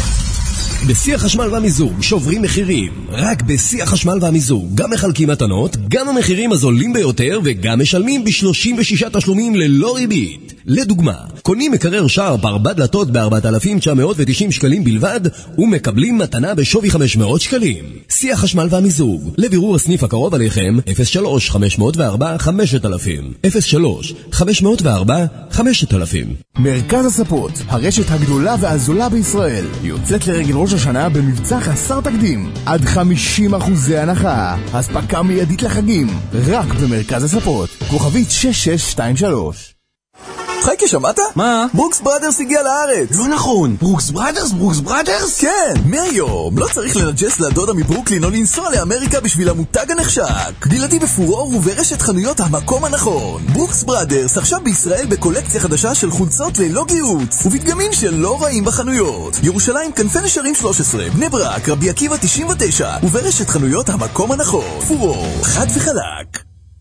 בשיא החשמל והמיזוג שוברים מחירים. רק בשיא החשמל והמיזוג גם מחלקים מתנות, גם המחירים הזולים ביותר וגם משלמים ב-שלושים ושישה תשלומים ללא ריבית. לדוגמה, קונים מקרר שרפ ארבע דלתות ב-ארבעת אלפים תשע מאות ותשעים שקלים בלבד ומקבלים מתנה בשווי חמש מאות שקלים. שיא החשמל והמיזוג. לבירור הסניף הקרוב עליכם אפס שלוש חמש אפס ארבע חמש אלפים אפס שלוש חמש אפס ארבע חמש אלפים. מרכז הספות, הרשת הגדולה והזולה בישראל, יוצאת לרגל ראש השנה במבצע חסר תקדים, עד חמישים אחוזי הנחה, הספקה מיידית לחגים, רק במרכז הספות, כוכבית שש שש שתיים שלוש. חייקה, שמעת? מה? ברוקס בראדרס הגיע לארץ. לא נכון, ברוקס בראדרס? ברוקס בראדרס? כן, מהיום לא צריך לנג'ס לדודה מברוקלין או לנסוע לאמריקה בשביל המותג הנחשק. בלעדי בפורור וברשת חנויות המקום הנכון. ברוקס בראדרס עכשיו בישראל בקולקציה חדשה של חולצות ללא גיוץ ובדגמים שלא רעים בחנויות. ירושלים כנפי נשרים שלוש עשרה, בני ברק, רבי עקיבא תשעים ותשע וברשת חנויות המקום הנכון. פורור, חד וחלק.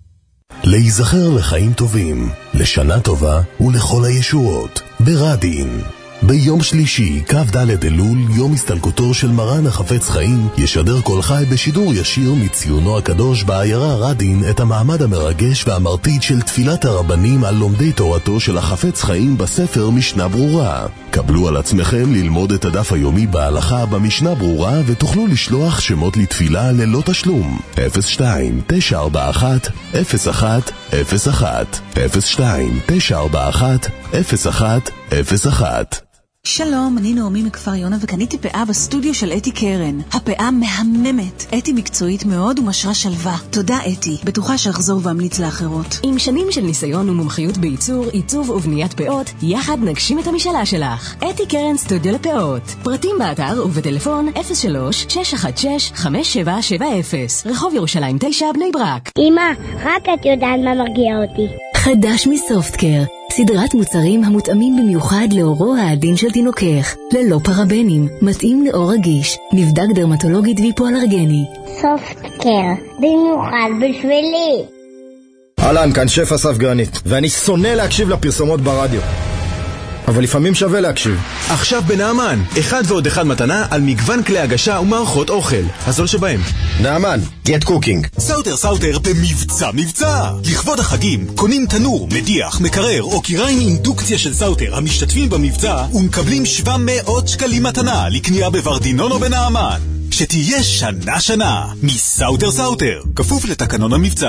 להיזכר לחיים טובים, לשנה טובה ולכל הישועות, ברדין. ביום שלישי, כ"ד אלול, יום הסתלקותו של מרן החפץ חיים, ישדר כל חי בשידור ישיר מציונו הקדוש בעיירה רדין את המעמד המרגש והמרטיט של תפילת הרבנים על לומדי תורתו של החפץ חיים בספר משנה ברורה. קבלו על עצמכם ללמוד את הדף היומי בהלכה במשנה ברורה ותוכלו לשלוח שמות לתפילה ללא תשלום. אפס שתיים תשע ארבע אחת אפס אחת אפס אחת אפס שתיים תשע ארבע אחת אפס אחת אפס אחת. שלום, אני נעמי מכפר יונה וקניתי פאה בסטודיו של אתי קרן. הפאה מהממת, אתי מקצועית מאוד ומשרה שלווה. תודה אתי, בטוחה שאחזור ואמליץ לאחרות. עם שנים של ניסיון ומומחיות בייצור, עיצוב ובניית פאות, יחד נגשים את המשאלה שלך. אתי קרן סטודיו לפאות. פרטים באתר ובטלפון אפס שלוש שש אחת שש חמש שבע שבע אפס, רחוב ירושלים תשע, בני ברק. אמא, רק את יודעת מה מרגיע אותי. חדש מסופטקר, סדרת מוצרים המותאמים במיוחד לאורו העדין של תינוקך, ללא פרבנים, מתאים לאור רגיש, נבדק דרמטולוגית והיפואלרגני. סופטקר, במיוחד בשבילי. אהלן, כאן שף אסף גרנית, ואני שונא להקשיב לפרסומות ברדיו. אבל לפעמים שווה להקשיב. עכשיו בנעמן, אחד ועוד אחד מתנה על מגוון כלי הגשה ומערכות אוכל. הזול שבהם. נעמן, get cooking. סאוטר סאוטר במבצע מבצע. לכבוד החגים, קונים תנור, מדיח, מקרר או קיריים אינדוקציה של סאוטר המשתתפים במבצע ומקבלים שבע מאות שקלים מתנה לקנייה בוורדינון או בנעמן. שתהיה שנה שנה מסאוטר סאוטר, כפוף לתקנון המבצע.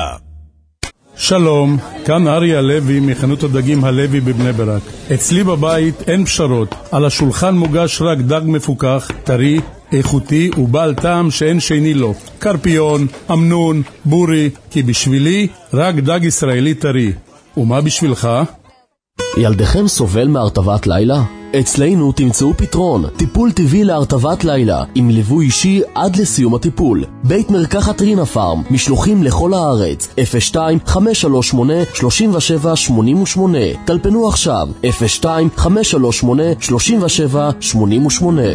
שלום, כאן אריה הלוי מחנות הדגים הלוי בבני ברק. אצלי בבית אין פשרות, על השולחן מוגש רק דג מפוקח, טרי, איכותי ובעל טעם שאין שני לו. קרפיון, אמנון, בורי, כי בשבילי רק דג ישראלי טרי. ומה בשבילך? ילדכם סובל מהרטבת לילה? אצלנו תמצאו פתרון, טיפול טבעי להרטבת לילה, עם ליווי אישי עד לסיום הטיפול. בית מרקחת רינה פארם, משלוחים לכל הארץ, אפס שתיים חמש שלוש שמונה שלושים ושבע שמונים ושמונה. טלפנו עכשיו, אפס שתיים חמש שלוש שמונה שלושים ושבע שמונים ושמונה.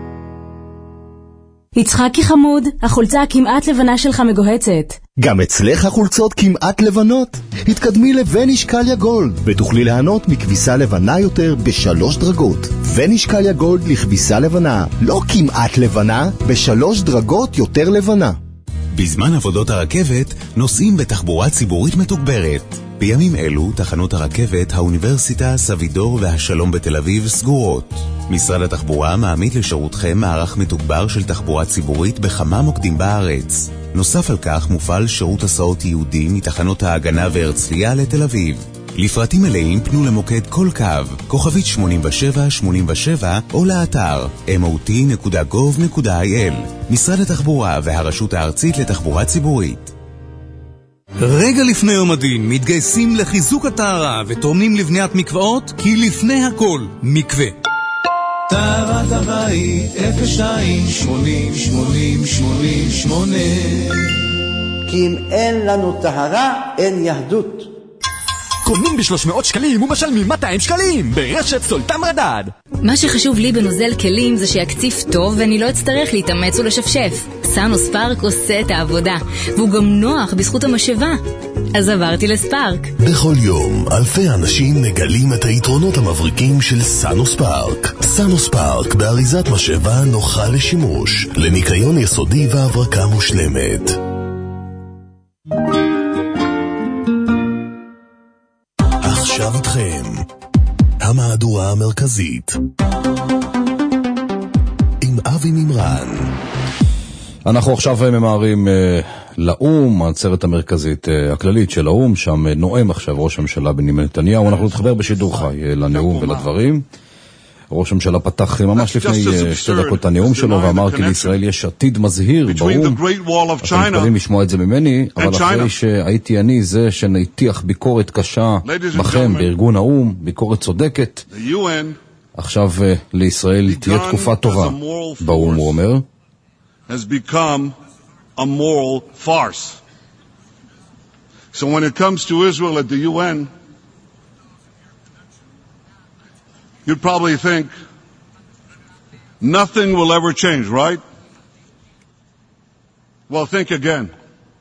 יצחקי חמוד, החולצה הכמעט לבנה שלך מגוהצת. גם אצלך החולצות כמעט לבנות? התקדמי לבניש קליה גולד ותוכלי ליהנות מכביסה לבנה יותר בשלוש דרגות. וניש קליה גולד לכביסה לבנה, לא כמעט לבנה, בשלוש דרגות יותר לבנה. בזמן עבודות הרכבת נוסעים בתחבורה ציבורית מתוגברת. בימים אלו תחנות הרכבת, האוניברסיטה, סבידור והשלום בתל אביב סגורות. משרד התחבורה מעמיד לשירותכם מערך מתוגבר של תחבורה ציבורית בכמה מוקדים בארץ. נוסף על כך מופעל שירות הסעות יהודי מתחנות ההגנה והרצליה לתל אביב. לפרטים מלאים פנו למוקד כל קו, כוכבית שמונים ושבע שמונים ושבע או לאתר אם או טי נקודה גוב נקודה איי אל. משרד התחבורה והרשות הארצית לתחבורה ציבורית. רגע לפני יום הדין מתגייסים לחיזוק הטהרה ותורמים לבניית מקוואות, כי לפני הכל מקווה. טהרת הבית אפס שתיים שמונים שמונים שמונים שמונה. כי אם אין לנו טהרה אין יהדות. קונים ב-שלוש מאות שקלים ומשלמים מאתיים שקלים ברשת סולטן רדד. מה שחשוב לי בנוזל כלים זה שיקציף טוב ואני לא אצטרך להתאמץ ולשפשף. סאנו ספארק עושה את העבודה, והוא גם נוח בזכות המשאבה. אז עברתי לספארק. בכל יום אלפי אנשים מגלים את היתרונות המבריקים של סאנו ספארק. סאנו ספארק באריזת משאבה נוחה לשימוש, לניקיון יסודי והברקה מושלמת. עכשיו איתכם המהדורה המרכזית עם אבי מימרן. אנחנו עכשיו ממהרים uh, לאום, העצרת המרכזית uh, הכללית של האום, שם uh, נואם עכשיו ראש הממשלה בנימין נתניהו. אנחנו נתחבר בשידור חי uh, לנאום ולדברים. ראש הממשלה פתח ממש לפני uh, שתי דקות הנאום שלו ואמר כי לישראל יש עתיד מזהיר באום. אתם מתכוונים לשמוע את זה ממני, אבל אחרי שהייתי אני זה שנטיח ביקורת קשה בכם בארגון האום, ביקורת צודקת, עכשיו uh, לישראל תהיה תקופה טובה באום, הוא אומר. has become a moral farce. So when it comes to Israel at the U N, you'd probably think nothing will ever change, right? Well, think again.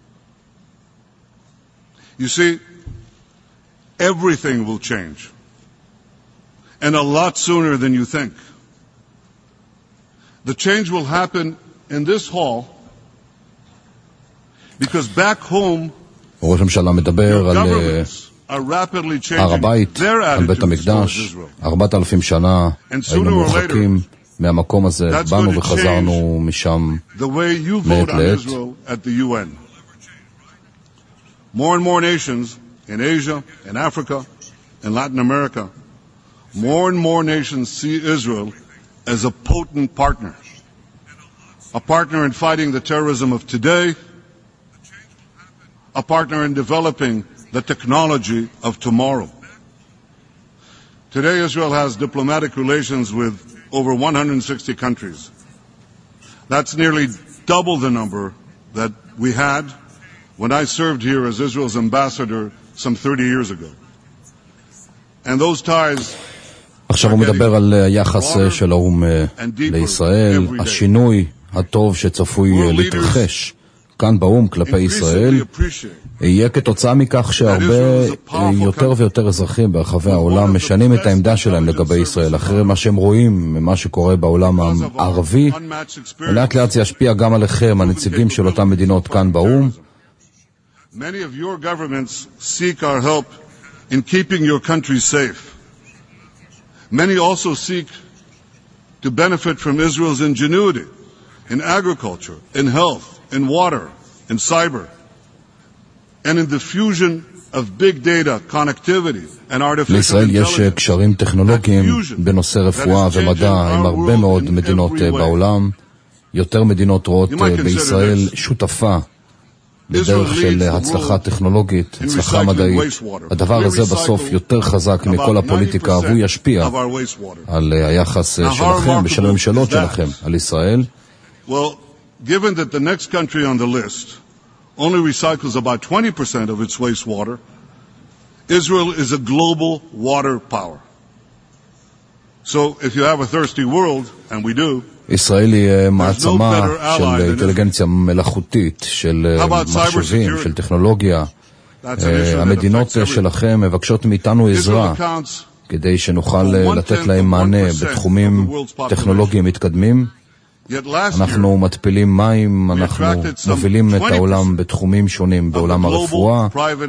You see, everything will change, and a lot sooner than you think. The change will happen in this hall, because back home, ראש הממשלה מדבר על הר הבית, על בית המקדש. ארבעת אלפים שנה היינו מורחקים מהמקום הזה, באנו וחזרנו משם מעת לעת. More and more nations in Asia, in Africa, in Latin America, more and more nations see Israel as a potent partner. A partner in fighting the terrorism of today, a partner in developing the technology of tomorrow. Today, Israel has diplomatic relations with over one hundred sixty countries. That's nearly double the number that we had when I served here as Israel's ambassador some thirty years ago. And those ties... עכשיו הוא מדבר על היחס של האום לישראל, השינוי הטוב שצפוי להתרחש כאן באום כלפי ישראל יהיה כתוצאה מכך שהרבה יותר ויותר אזרחים ברחבי העולם משנים את העמדה שלהם לגבי ישראל אחרי מה שהם רואים ממה שקורה בעולם הערבי, ולאט לאט זה ישפיע גם עליכם, הנציגים של אותם מדינות כאן באום. Many of your governments seek our help in keeping your country safe. Many also seek to benefit from Israel's ingenuity in agriculture, in health, in water, in cyber, and in the fusion of big data, connectivity, and artificial לישראל יש קשרים טכנולוגיים בנושא רפואה ומדע עם הרבה מאוד מדינות בעולם. יותר מדינות רואות בישראל שותפה בדרך של הצלחה טכנולוגית, הצלחה מדעית. הדבר הזה בסוף יותר חזק מכל הפוליטיקה, והוא ישפיע על היחס שלכם ושל הממשלות שלכם על ישראל. Well, given that the next country on the list only recycles about twenty percent of its wastewater, Israel is a global water power. So if you have a thirsty world, and we do, ישראל היא מעצמה של אינטליגנציה מלאכותית, של מחשבים, של טכנולוגיה. המדינות שלכם מבקשות מאיתנו עזרה כדי שנוכל לתת להם מענה בתחומים טכנולוגיים מתקדמים. אנחנו מטפילים מים, אנחנו מובילים את העולם בתחומים שונים, בעולם הרפואה.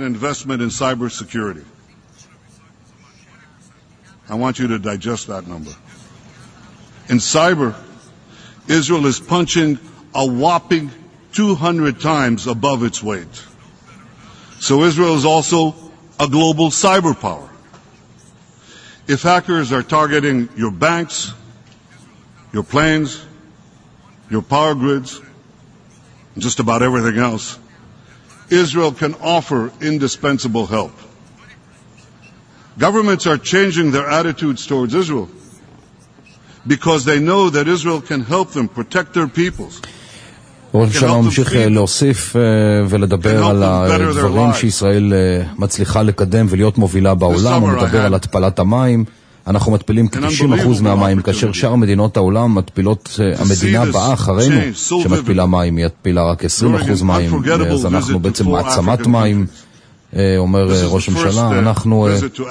I want you to digest that number. In cyber, Israel is punching a whopping two hundred times above its weight. So Israel is also a global cyber power. If hackers are targeting your banks, your planes, your power grids, and just about everything else, Israel can offer indispensable help. Governments are changing their attitudes towards Israel because they know that Israel can help them protect their peoples. ראש הממשלה ממשיך להוסיף ולדבר על הדברים שישראל מצליחה לקדם ולהיות מובילה בעולם. הוא מדבר על התפלת המים. אנחנו מטפילים כ-תשעים אחוז מהמים, כאשר שאר מדינות העולם מטפילות, המדינה באה אחרינו שמטפילה מים, היא מטפילה רק עשרים אחוז מים, אז אנחנו בעצם מעצמת מים, אומר ראש הממשלה. אנחנו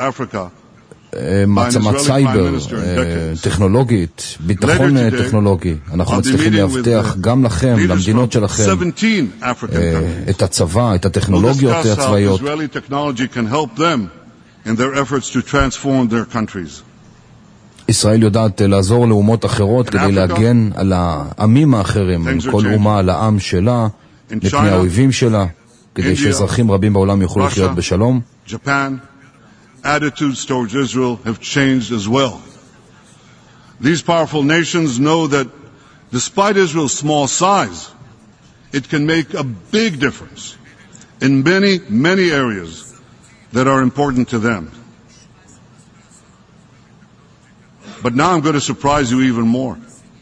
מעצמת סייבר, טכנולוגית, ביטחון טכנולוגי. אנחנו מצליחים להבטיח גם לכם, למדינות שלכם, את הצבא, את הטכנולוגיות הצבאיות. ישראל יודעת לעזור לאומות אחרות כדי להגן על העמים האחרים, כל אומה על העם שלה, מפני האויבים שלה, כדי שאזרחים רבים בעולם יוכלו לחיות בשלום. Attitudes towards Israel have changed as well. These powerful nations know that despite Israel's small size, it can make a big difference in many, many areas that are important to them. But now I'm going to surprise you even more.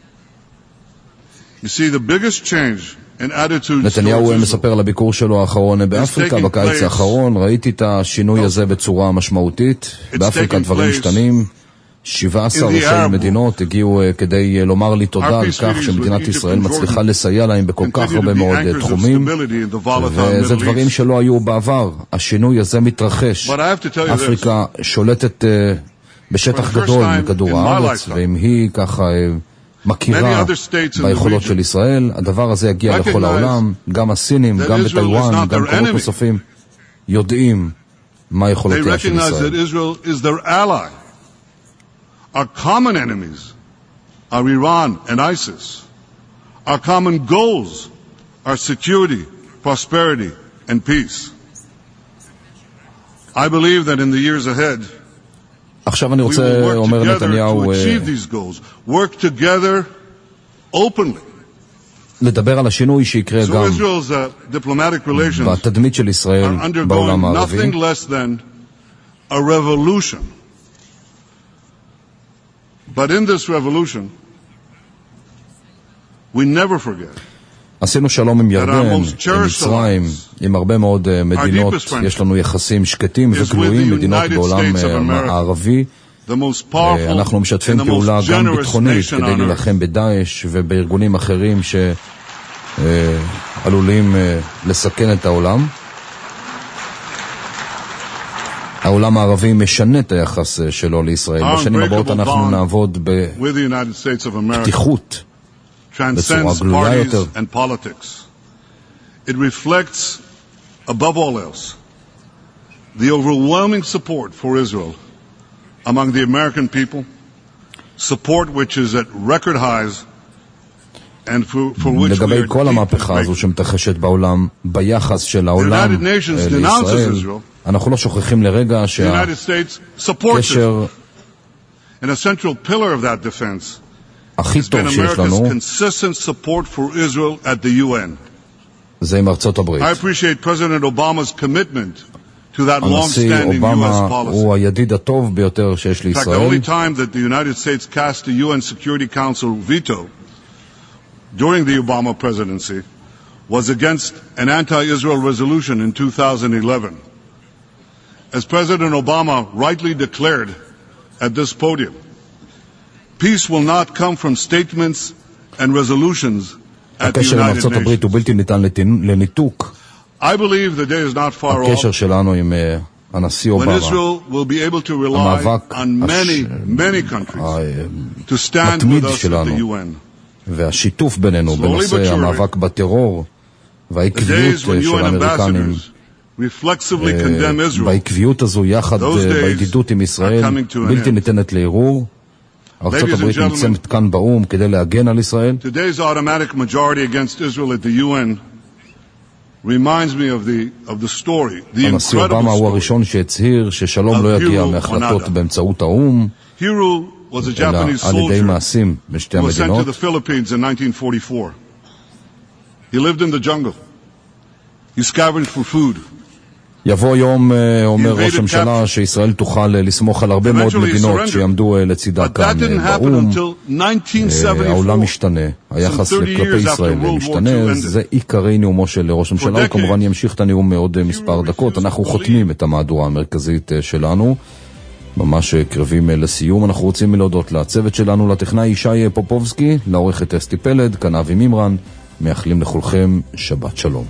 You see, the biggest change נתניהו מספר על הביקור שלו האחרון באפריקה בקיץ האחרון. ראיתי את השינוי הזה בצורה משמעותית. באפריקה דברים משתנים. שבעה עשר ראשי מדינות הגיעו כדי לומר לי תודה על כך שמדינת ישראל מצליחה לסייע להם בכל כך הרבה מאוד תחומים, וזה דברים שלא היו בעבר. השינוי הזה מתרחש. אפריקה שולטת בשטח גדול מכדור הארץ, ואם היא ככה מכירה ביכולות של ישראל, הדבר הזה יגיע לכל העולם. גם הסינים, גם בטיואן, גם קורות נוספים יודעים מה יכולותיה של ישראל. Our common enemies are Iran and ISIS. Our common goals are security, prosperity, and peace. I believe that in the years ahead, עכשיו אני רוצה, אומר נתניהו, work together openly. לדבר על השינוי שיקרה גם בתדמית של ישראל בעולם הערבי. Nothing less than a revolution. But in this revolution, we never forget. עשינו שלום עם ירדן, עם מצרים, עם הרבה מאוד מדינות. יש לנו יחסים שקטים וגלויים, מדינות בעולם הערבי. אנחנו משתפים פעולה גם ביטחונית כדי להילחם בדאעש ובארגונים אחרים שעלולים לסכן את העולם. העולם הערבי משנה את היחס שלו לישראל. בשנים הבאות אנחנו נעבוד בפתיחות, בצורה גלויה יותר. It reflects, above all else, the overwhelming support for Israel among the American people, support which is at record highs, and for, for which we are לגבי כל המהפכה הזו שמתרחשת בעולם, ביחס של העולם לישראל, אנחנו לא שוכחים לרגע שהקשר and a central pillar of that defense הכי טוב שיש לנו consistent support for Israel at the U N. זה עם ארצות הברית. I appreciate President Obama's commitment to that הנשיא long-standing אובמה U S policy. הוא הידיד הטוב ביותר שיש In fact, the לישראל. only time that the United States cast a U N Security Council veto during the Obama presidency was against an anti-Israel resolution in two thousand eleven. As President Obama rightly declared at this podium, peace will not come from statements and resolutions at the הקשר עם United ארצות הברית Nations. הוא בלתי ניתן לניתוק. I believe the day is not far off הקשר שלנו עם הנשיא when אובמה, Israel will be able to rely המאבק on many, many countries to stand המתמיד with us at the שלנו U N. והשיתוף בינינו Slowly בנושא but surely, המאבק בטרור The והעקביות days when של U N האמריקנים ambassadors reflexively condemn Israel, בעקביות הזו יחד those days בידידות עם ישראל are coming to an בלתי end. ניתנת לערעור. ארצות Ladies and הברית gentlemen, נמצאת כאן באום כדי להגן על ישראל. Today's automatic majority against Israel at the U N reminds me of the of the story, the הנשיא אובמה incredible הוא story. הראשון שהצהיר ששלום לא יגיע מהחלטות באמצעות האום, Hiro was a אלא Japanese על ידי soldier מעשים בשתי who was sent to המדינות. the Philippines in nineteen forty-four. He lived in the jungle. He scavenged for food. יבוא יום, אומר invaded ראש הממשלה, שישראל תוכל לסמוך על הרבה מאוד Eventually מדינות surrendered. שיעמדו לצידה But that כאן didn't happen באום. until nineteen העולם seventy-four. משתנה, היחס Some thirty כלפי years after ישראל World War משתנה, Two ended. זה עיקרי נאומו של ראש הממשלה, הוא כמובן ימשיך את הנאום מעוד מספר דקות. אנחנו חותמים את המהדורה המרכזית שלנו, ממש קרבים לסיום. אנחנו רוצים להודות לצוות שלנו, לטכנאי ישי פופובסקי, לעורכת אסתי פלד, כאן אבי מימרן, מאחלים לכולכם שבת שלום.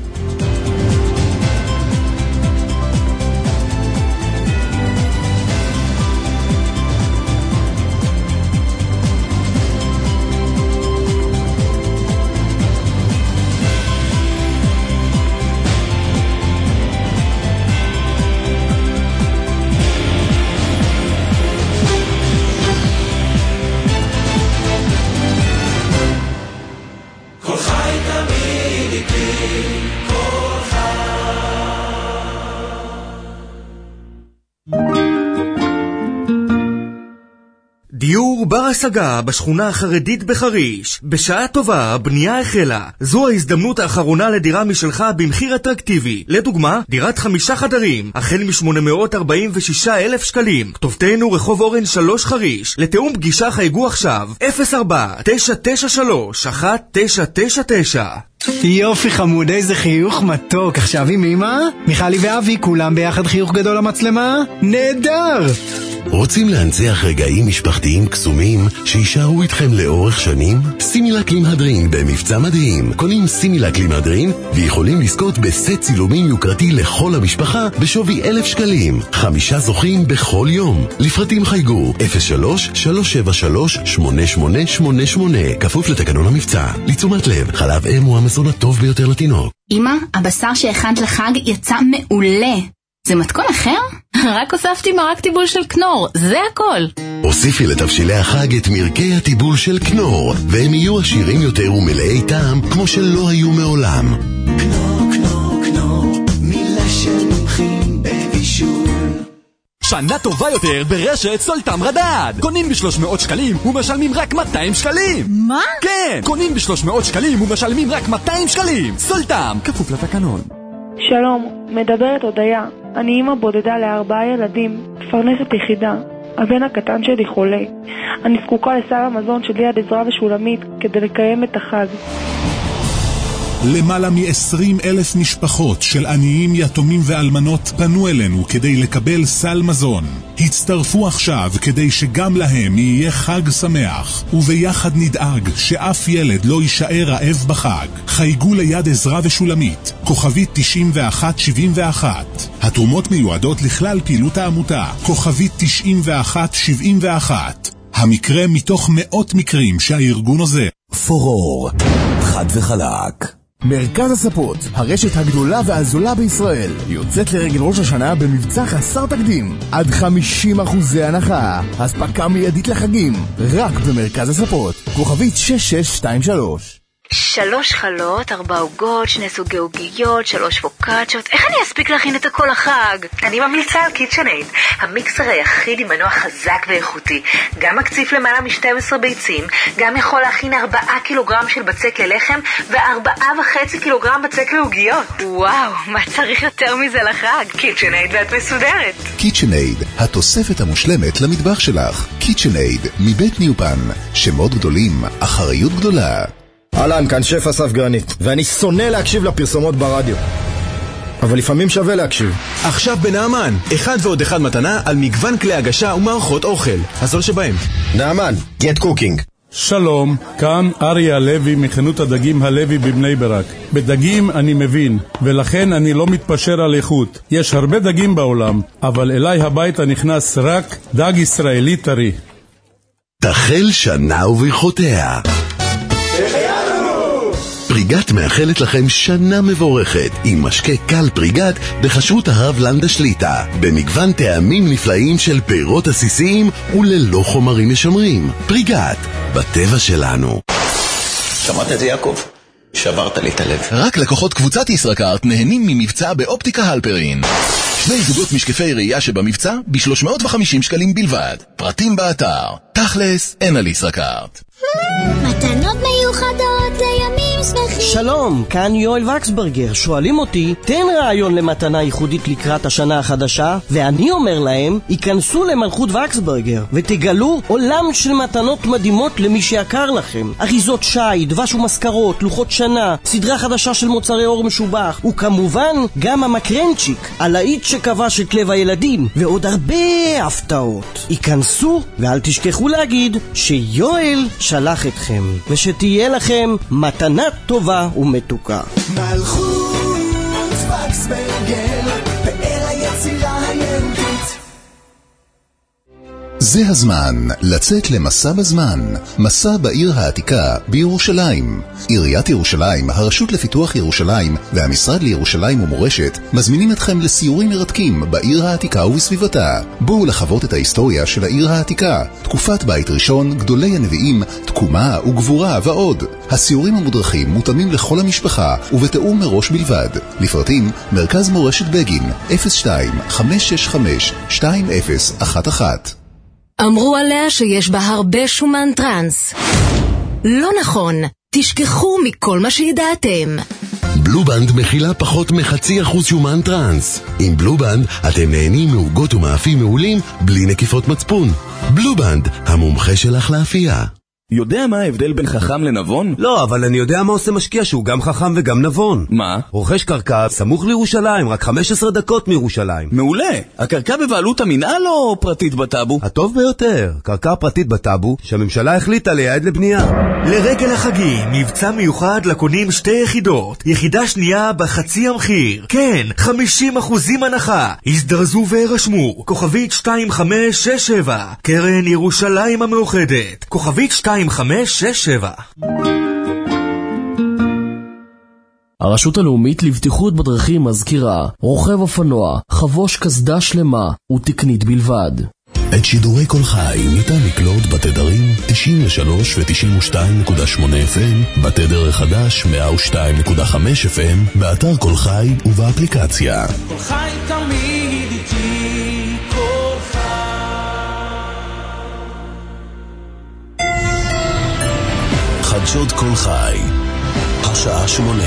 דיור בר השגה בשכונה החרדית בחריש. בשעה טובה, הבנייה החלה. זו ההזדמנות האחרונה לדירה משלך במחיר אטרקטיבי. לדוגמה, דירת חמישה חדרים, החל מ-שמונה מאות ארבעים ושישה אלף שקלים. כתובתנו רחוב אורן שלוש חריש. לתאום פגישה חייגו עכשיו אפס ארבע תשע תשע שלוש אחת תשע תשע תשע. יופי חמוד, איזה חיוך מתוק. עכשיו עם אמא, מיכלי ואבי, כולם ביחד חיוך גדול למצלמה. נהדר! רוצים להנציח רגעים משפחתיים קסומים שישארו איתכם לאורך שנים? סימילק לימהדרין במבצע מדהים. קונים סימילק לימהדרין ויכולים לזכות בסט צילומים יוקרתי לכל המשפחה בשווי אלף שקלים. חמישה זוכים בכל יום. לפרטים חייגו אפס שלוש שלוש שבע שלוש שמונה שמונה שמונה שמונה, כפוף לתקנון המבצע. לתשומת לב, חלב אם הוא המזון הטוב ביותר לתינוק. אמא, הבשר שהכנת לחג יצא מעולה. זה מתכון אחר? רק הוספתי מרק טיבול של כנור, זה הכל. הוסיפי לתבשילי החג את מרקי הטיבול של כנור, והם יהיו עשירים יותר ומלאי טעם כמו שלא היו מעולם. כנור, כנור, כנור, מילה של מומחים בבישול. שנה טובה יותר ברשת סולטם רדד. קונים ב-שלוש מאות שקלים ומשלמים רק מאתיים שקלים. מה? כן, קונים ב-שלוש מאות שקלים ומשלמים רק מאתיים שקלים. סולטם, כפוף לתקנון. שלום, מדברת הודיה. אני אימא בודדה לארבעה ילדים, מפרנסת יחידה. הבן הקטן שלי חולה. אני זקוקה לסל המזון של יד עזרא ושולמית כדי לקיים את החג. למעלה מ-עשרים אלף משפחות של עניים, יתומים ואלמנות פנו אלינו כדי לקבל סל מזון. הצטרפו עכשיו כדי שגם להם יהיה חג שמח, וביחד נדאג שאף ילד לא יישאר רעב בחג. חייגו ליד עזרא ושולמית, כוכבית תשעים ואחת שבעים ואחת. התרומות מיועדות לכלל פעילות העמותה, כוכבית תשעים ואחת שבעים ואחת. המקרה מתוך מאות מקרים שהארגון עוזר. פורור, חד וחלק. מרכז הספות, הרשת הגדולה והזולה בישראל, יוצאת לרגל ראש השנה במבצע חסר תקדים. עד חמישים אחוזי הנחה. הספקה מיידית לחגים. רק במרכז הספות. כוכבית שש שש שתיים שלוש. שלוש חלות, ארבע עוגות, שני סוגי עוגיות, שלוש פוקאצ'ות. איך אני אספיק להכין את הכל החג? אני ממליצה על קיצ'נייד, המיקסר היחיד עם מנוע חזק ואיכותי. גם מקציף למעלה מ-שתים עשרה ביצים, גם יכול להכין ארבעה קילוגרם של בצק ללחם, וארבעה וחצי קילוגרם בצק לעוגיות. וואו, מה צריך יותר מזה לחג? קיצ'נייד ואת מסודרת. קיצ'נייד, התוספת המושלמת למטבח שלך. קיצ'נייד, מבית ניופן. שמות גדולים, אחריות גדולה. אהלן, כאן שף אסף גרנית, ואני שונא להקשיב לפרסומות ברדיו. אבל לפעמים שווה להקשיב. עכשיו בנאמן, אחד ועוד אחד מתנה על מגוון כלי הגשה ומערכות אוכל. הזול שבהם. נאמן, get cooking. שלום, כאן אריה הלוי מחנות הדגים הלוי בבני ברק. בדגים אני מבין, ולכן אני לא מתפשר על איכות. יש הרבה דגים בעולם, אבל אליי הביתה נכנס רק דג ישראלי טרי. תחל שנה וברכותיה. פריגת מאחלת לכם שנה מבורכת עם משקה קל פריגת בחשרות הרב לנדה שליטה במגוון טעמים נפלאים של פירות עסיסיים וללא חומרים משמרים. פריגת, בטבע שלנו. שמעת את זה יעקב? שברת לי את הלב. רק לקוחות קבוצת ישראכרט נהנים ממבצע באופטיקה הלפרין. שני זוגות משקפי ראייה שבמבצע ב-שלוש מאות וחמישים שקלים בלבד. פרטים באתר. תכלס, אין על ישראכרט. מתנות מיוחדות לימים שמחים. שלום, כאן יואל וקסברגר. שואלים אותי, תן רעיון למתנה ייחודית לקראת השנה החדשה, ואני אומר להם, ייכנסו למלכות וקסברגר ותגלו עולם של מתנות מדהימות למי שיקר לכם. אריזות שי, דבש ומזכרות, לוחות שנה, סדרה חדשה של מוצרי אור משובח, וכמובן גם המקרנצ'יק, הלהיט שכבש את לב הילדים, ועוד הרבה הפתעות. ייכנסו ואל תשכחו להגיד שיואל שלח אתכם, ושתהיה לכם מתנה טובה ומתוקה. מלכות וקסברגר, פאר היצירה היהודית. זה הזמן לצאת למסע בזמן, מסע בעיר העתיקה בירושלים. עיריית ירושלים, הרשות לפיתוח ירושלים והמשרד לירושלים ומורשת מזמינים אתכם לסיורים מרתקים בעיר העתיקה ובסביבתה. בואו לחוות את ההיסטוריה של העיר העתיקה, תקופת בית ראשון, גדולי הנביאים, תקומה וגבורה ועוד. הסיורים המודרכים מותאמים לכל המשפחה ובתאום מראש בלבד. לפרטים מרכז מורשת בגין אפס שתיים חמש שש חמש שתיים אפס אחת אחת. אמרו עליה שיש בה הרבה שומן טרנס. לא נכון, תשכחו מכל מה שידעתם. בלובנד מכילה פחות מחצי אחוז שומן טרנס. עם בלובנד אתם נהנים מעוגות ומאפים מעולים בלי נקיפות מצפון. בלובנד, המומחה שלך לאפייה. יודע מה ההבדל בין חכם לנבון? לא, אבל אני יודע מה עושה משקיע שהוא גם חכם וגם נבון. מה? רוכש קרקע סמוך לירושלים, רק חמש עשרה דקות מירושלים. מעולה. הקרקע בבעלות המינהל או פרטית בטאבו? הטוב ביותר, קרקע פרטית בטאבו שהממשלה החליטה לייעד לבנייה. לרגל החגים, מבצע מיוחד לקונים שתי יחידות. יחידה שנייה בחצי המחיר. כן, חמישים אחוזים הנחה. הזדרזו והירשמו. כוכבית שתיים חמש שש שבע. קרן ירושלים המאוחדת. כוכבית שתיים חמש שש שבע. הרשות הלאומית לבטיחות בדרכים מזכירה, רוכב אופנוע, חבוש קסדה שלמה ותקנית בלבד. את שידורי כל חי ניתן לקלוט בתדרים תשעים ושלוש ו-תשעים ושתיים נקודה שמונה אף אם, בתדר החדש מאה ושתיים נקודה חמש אף אם, באתר כל חי ובאפליקציה. כל חי תמיד איתי, כל חי. חדשות כל חי, השעה שמונה.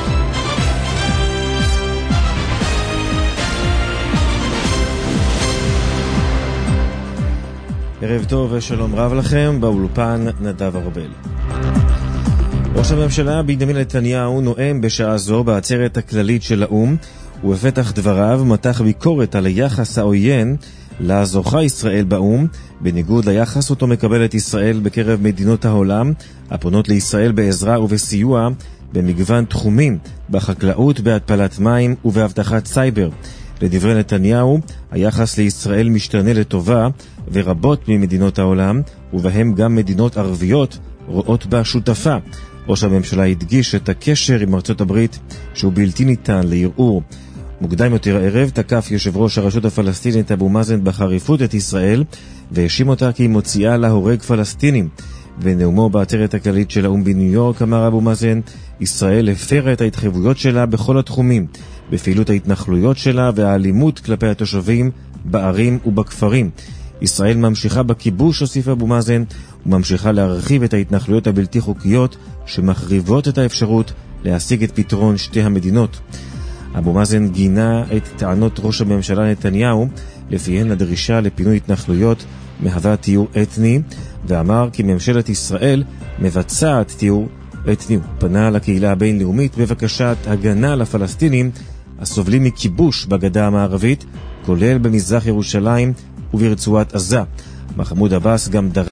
ערב טוב ושלום רב לכם, באולפן נדב ארבל. ראש הממשלה בנימין נתניהו נואם בשעה זו בעצרת הכללית של האו"ם, ובפתח דבריו מתח ביקורת על היחס העוין לזוכה ישראל באו"ם, בניגוד ליחס אותו מקבלת ישראל בקרב מדינות העולם, הפונות לישראל בעזרה ובסיוע במגוון תחומים, בחקלאות, בהתפלת מים ובהבטחת סייבר. לדברי נתניהו, היחס לישראל משתנה לטובה, ורבות ממדינות העולם, ובהם גם מדינות ערביות, רואות בה שותפה. ראש הממשלה הדגיש את הקשר עם ארצות הברית, שהוא בלתי ניתן לערעור. מוקדם יותר הערב תקף יושב ראש הרשות הפלסטינית אבו מאזן בחריפות את ישראל, והאשים אותה כי היא מוציאה להורג פלסטינים. בנאומו בעצרת הכללית של האו"ם בניו יורק אמר אבו מאזן, ישראל הפרה את ההתחייבויות שלה בכל התחומים, בפעילות ההתנחלויות שלה והאלימות כלפי התושבים בערים ובכפרים. ישראל ממשיכה בכיבוש, הוסיף אבו מאזן, וממשיכה להרחיב את ההתנחלויות הבלתי חוקיות שמחריבות את האפשרות להשיג את פתרון שתי המדינות. אבו מאזן גינה את טענות ראש הממשלה נתניהו, לפיהן הדרישה לפינוי התנחלויות מהווה טיהור אתני, ואמר כי ממשלת ישראל מבצעת טיהור אתני. פנה לקהילה הבינלאומית בבקשת הגנה לפלסטינים הסובלים מכיבוש בגדה המערבית, כולל במזרח ירושלים וברצועת עזה. מחמוד עבאס גם דרש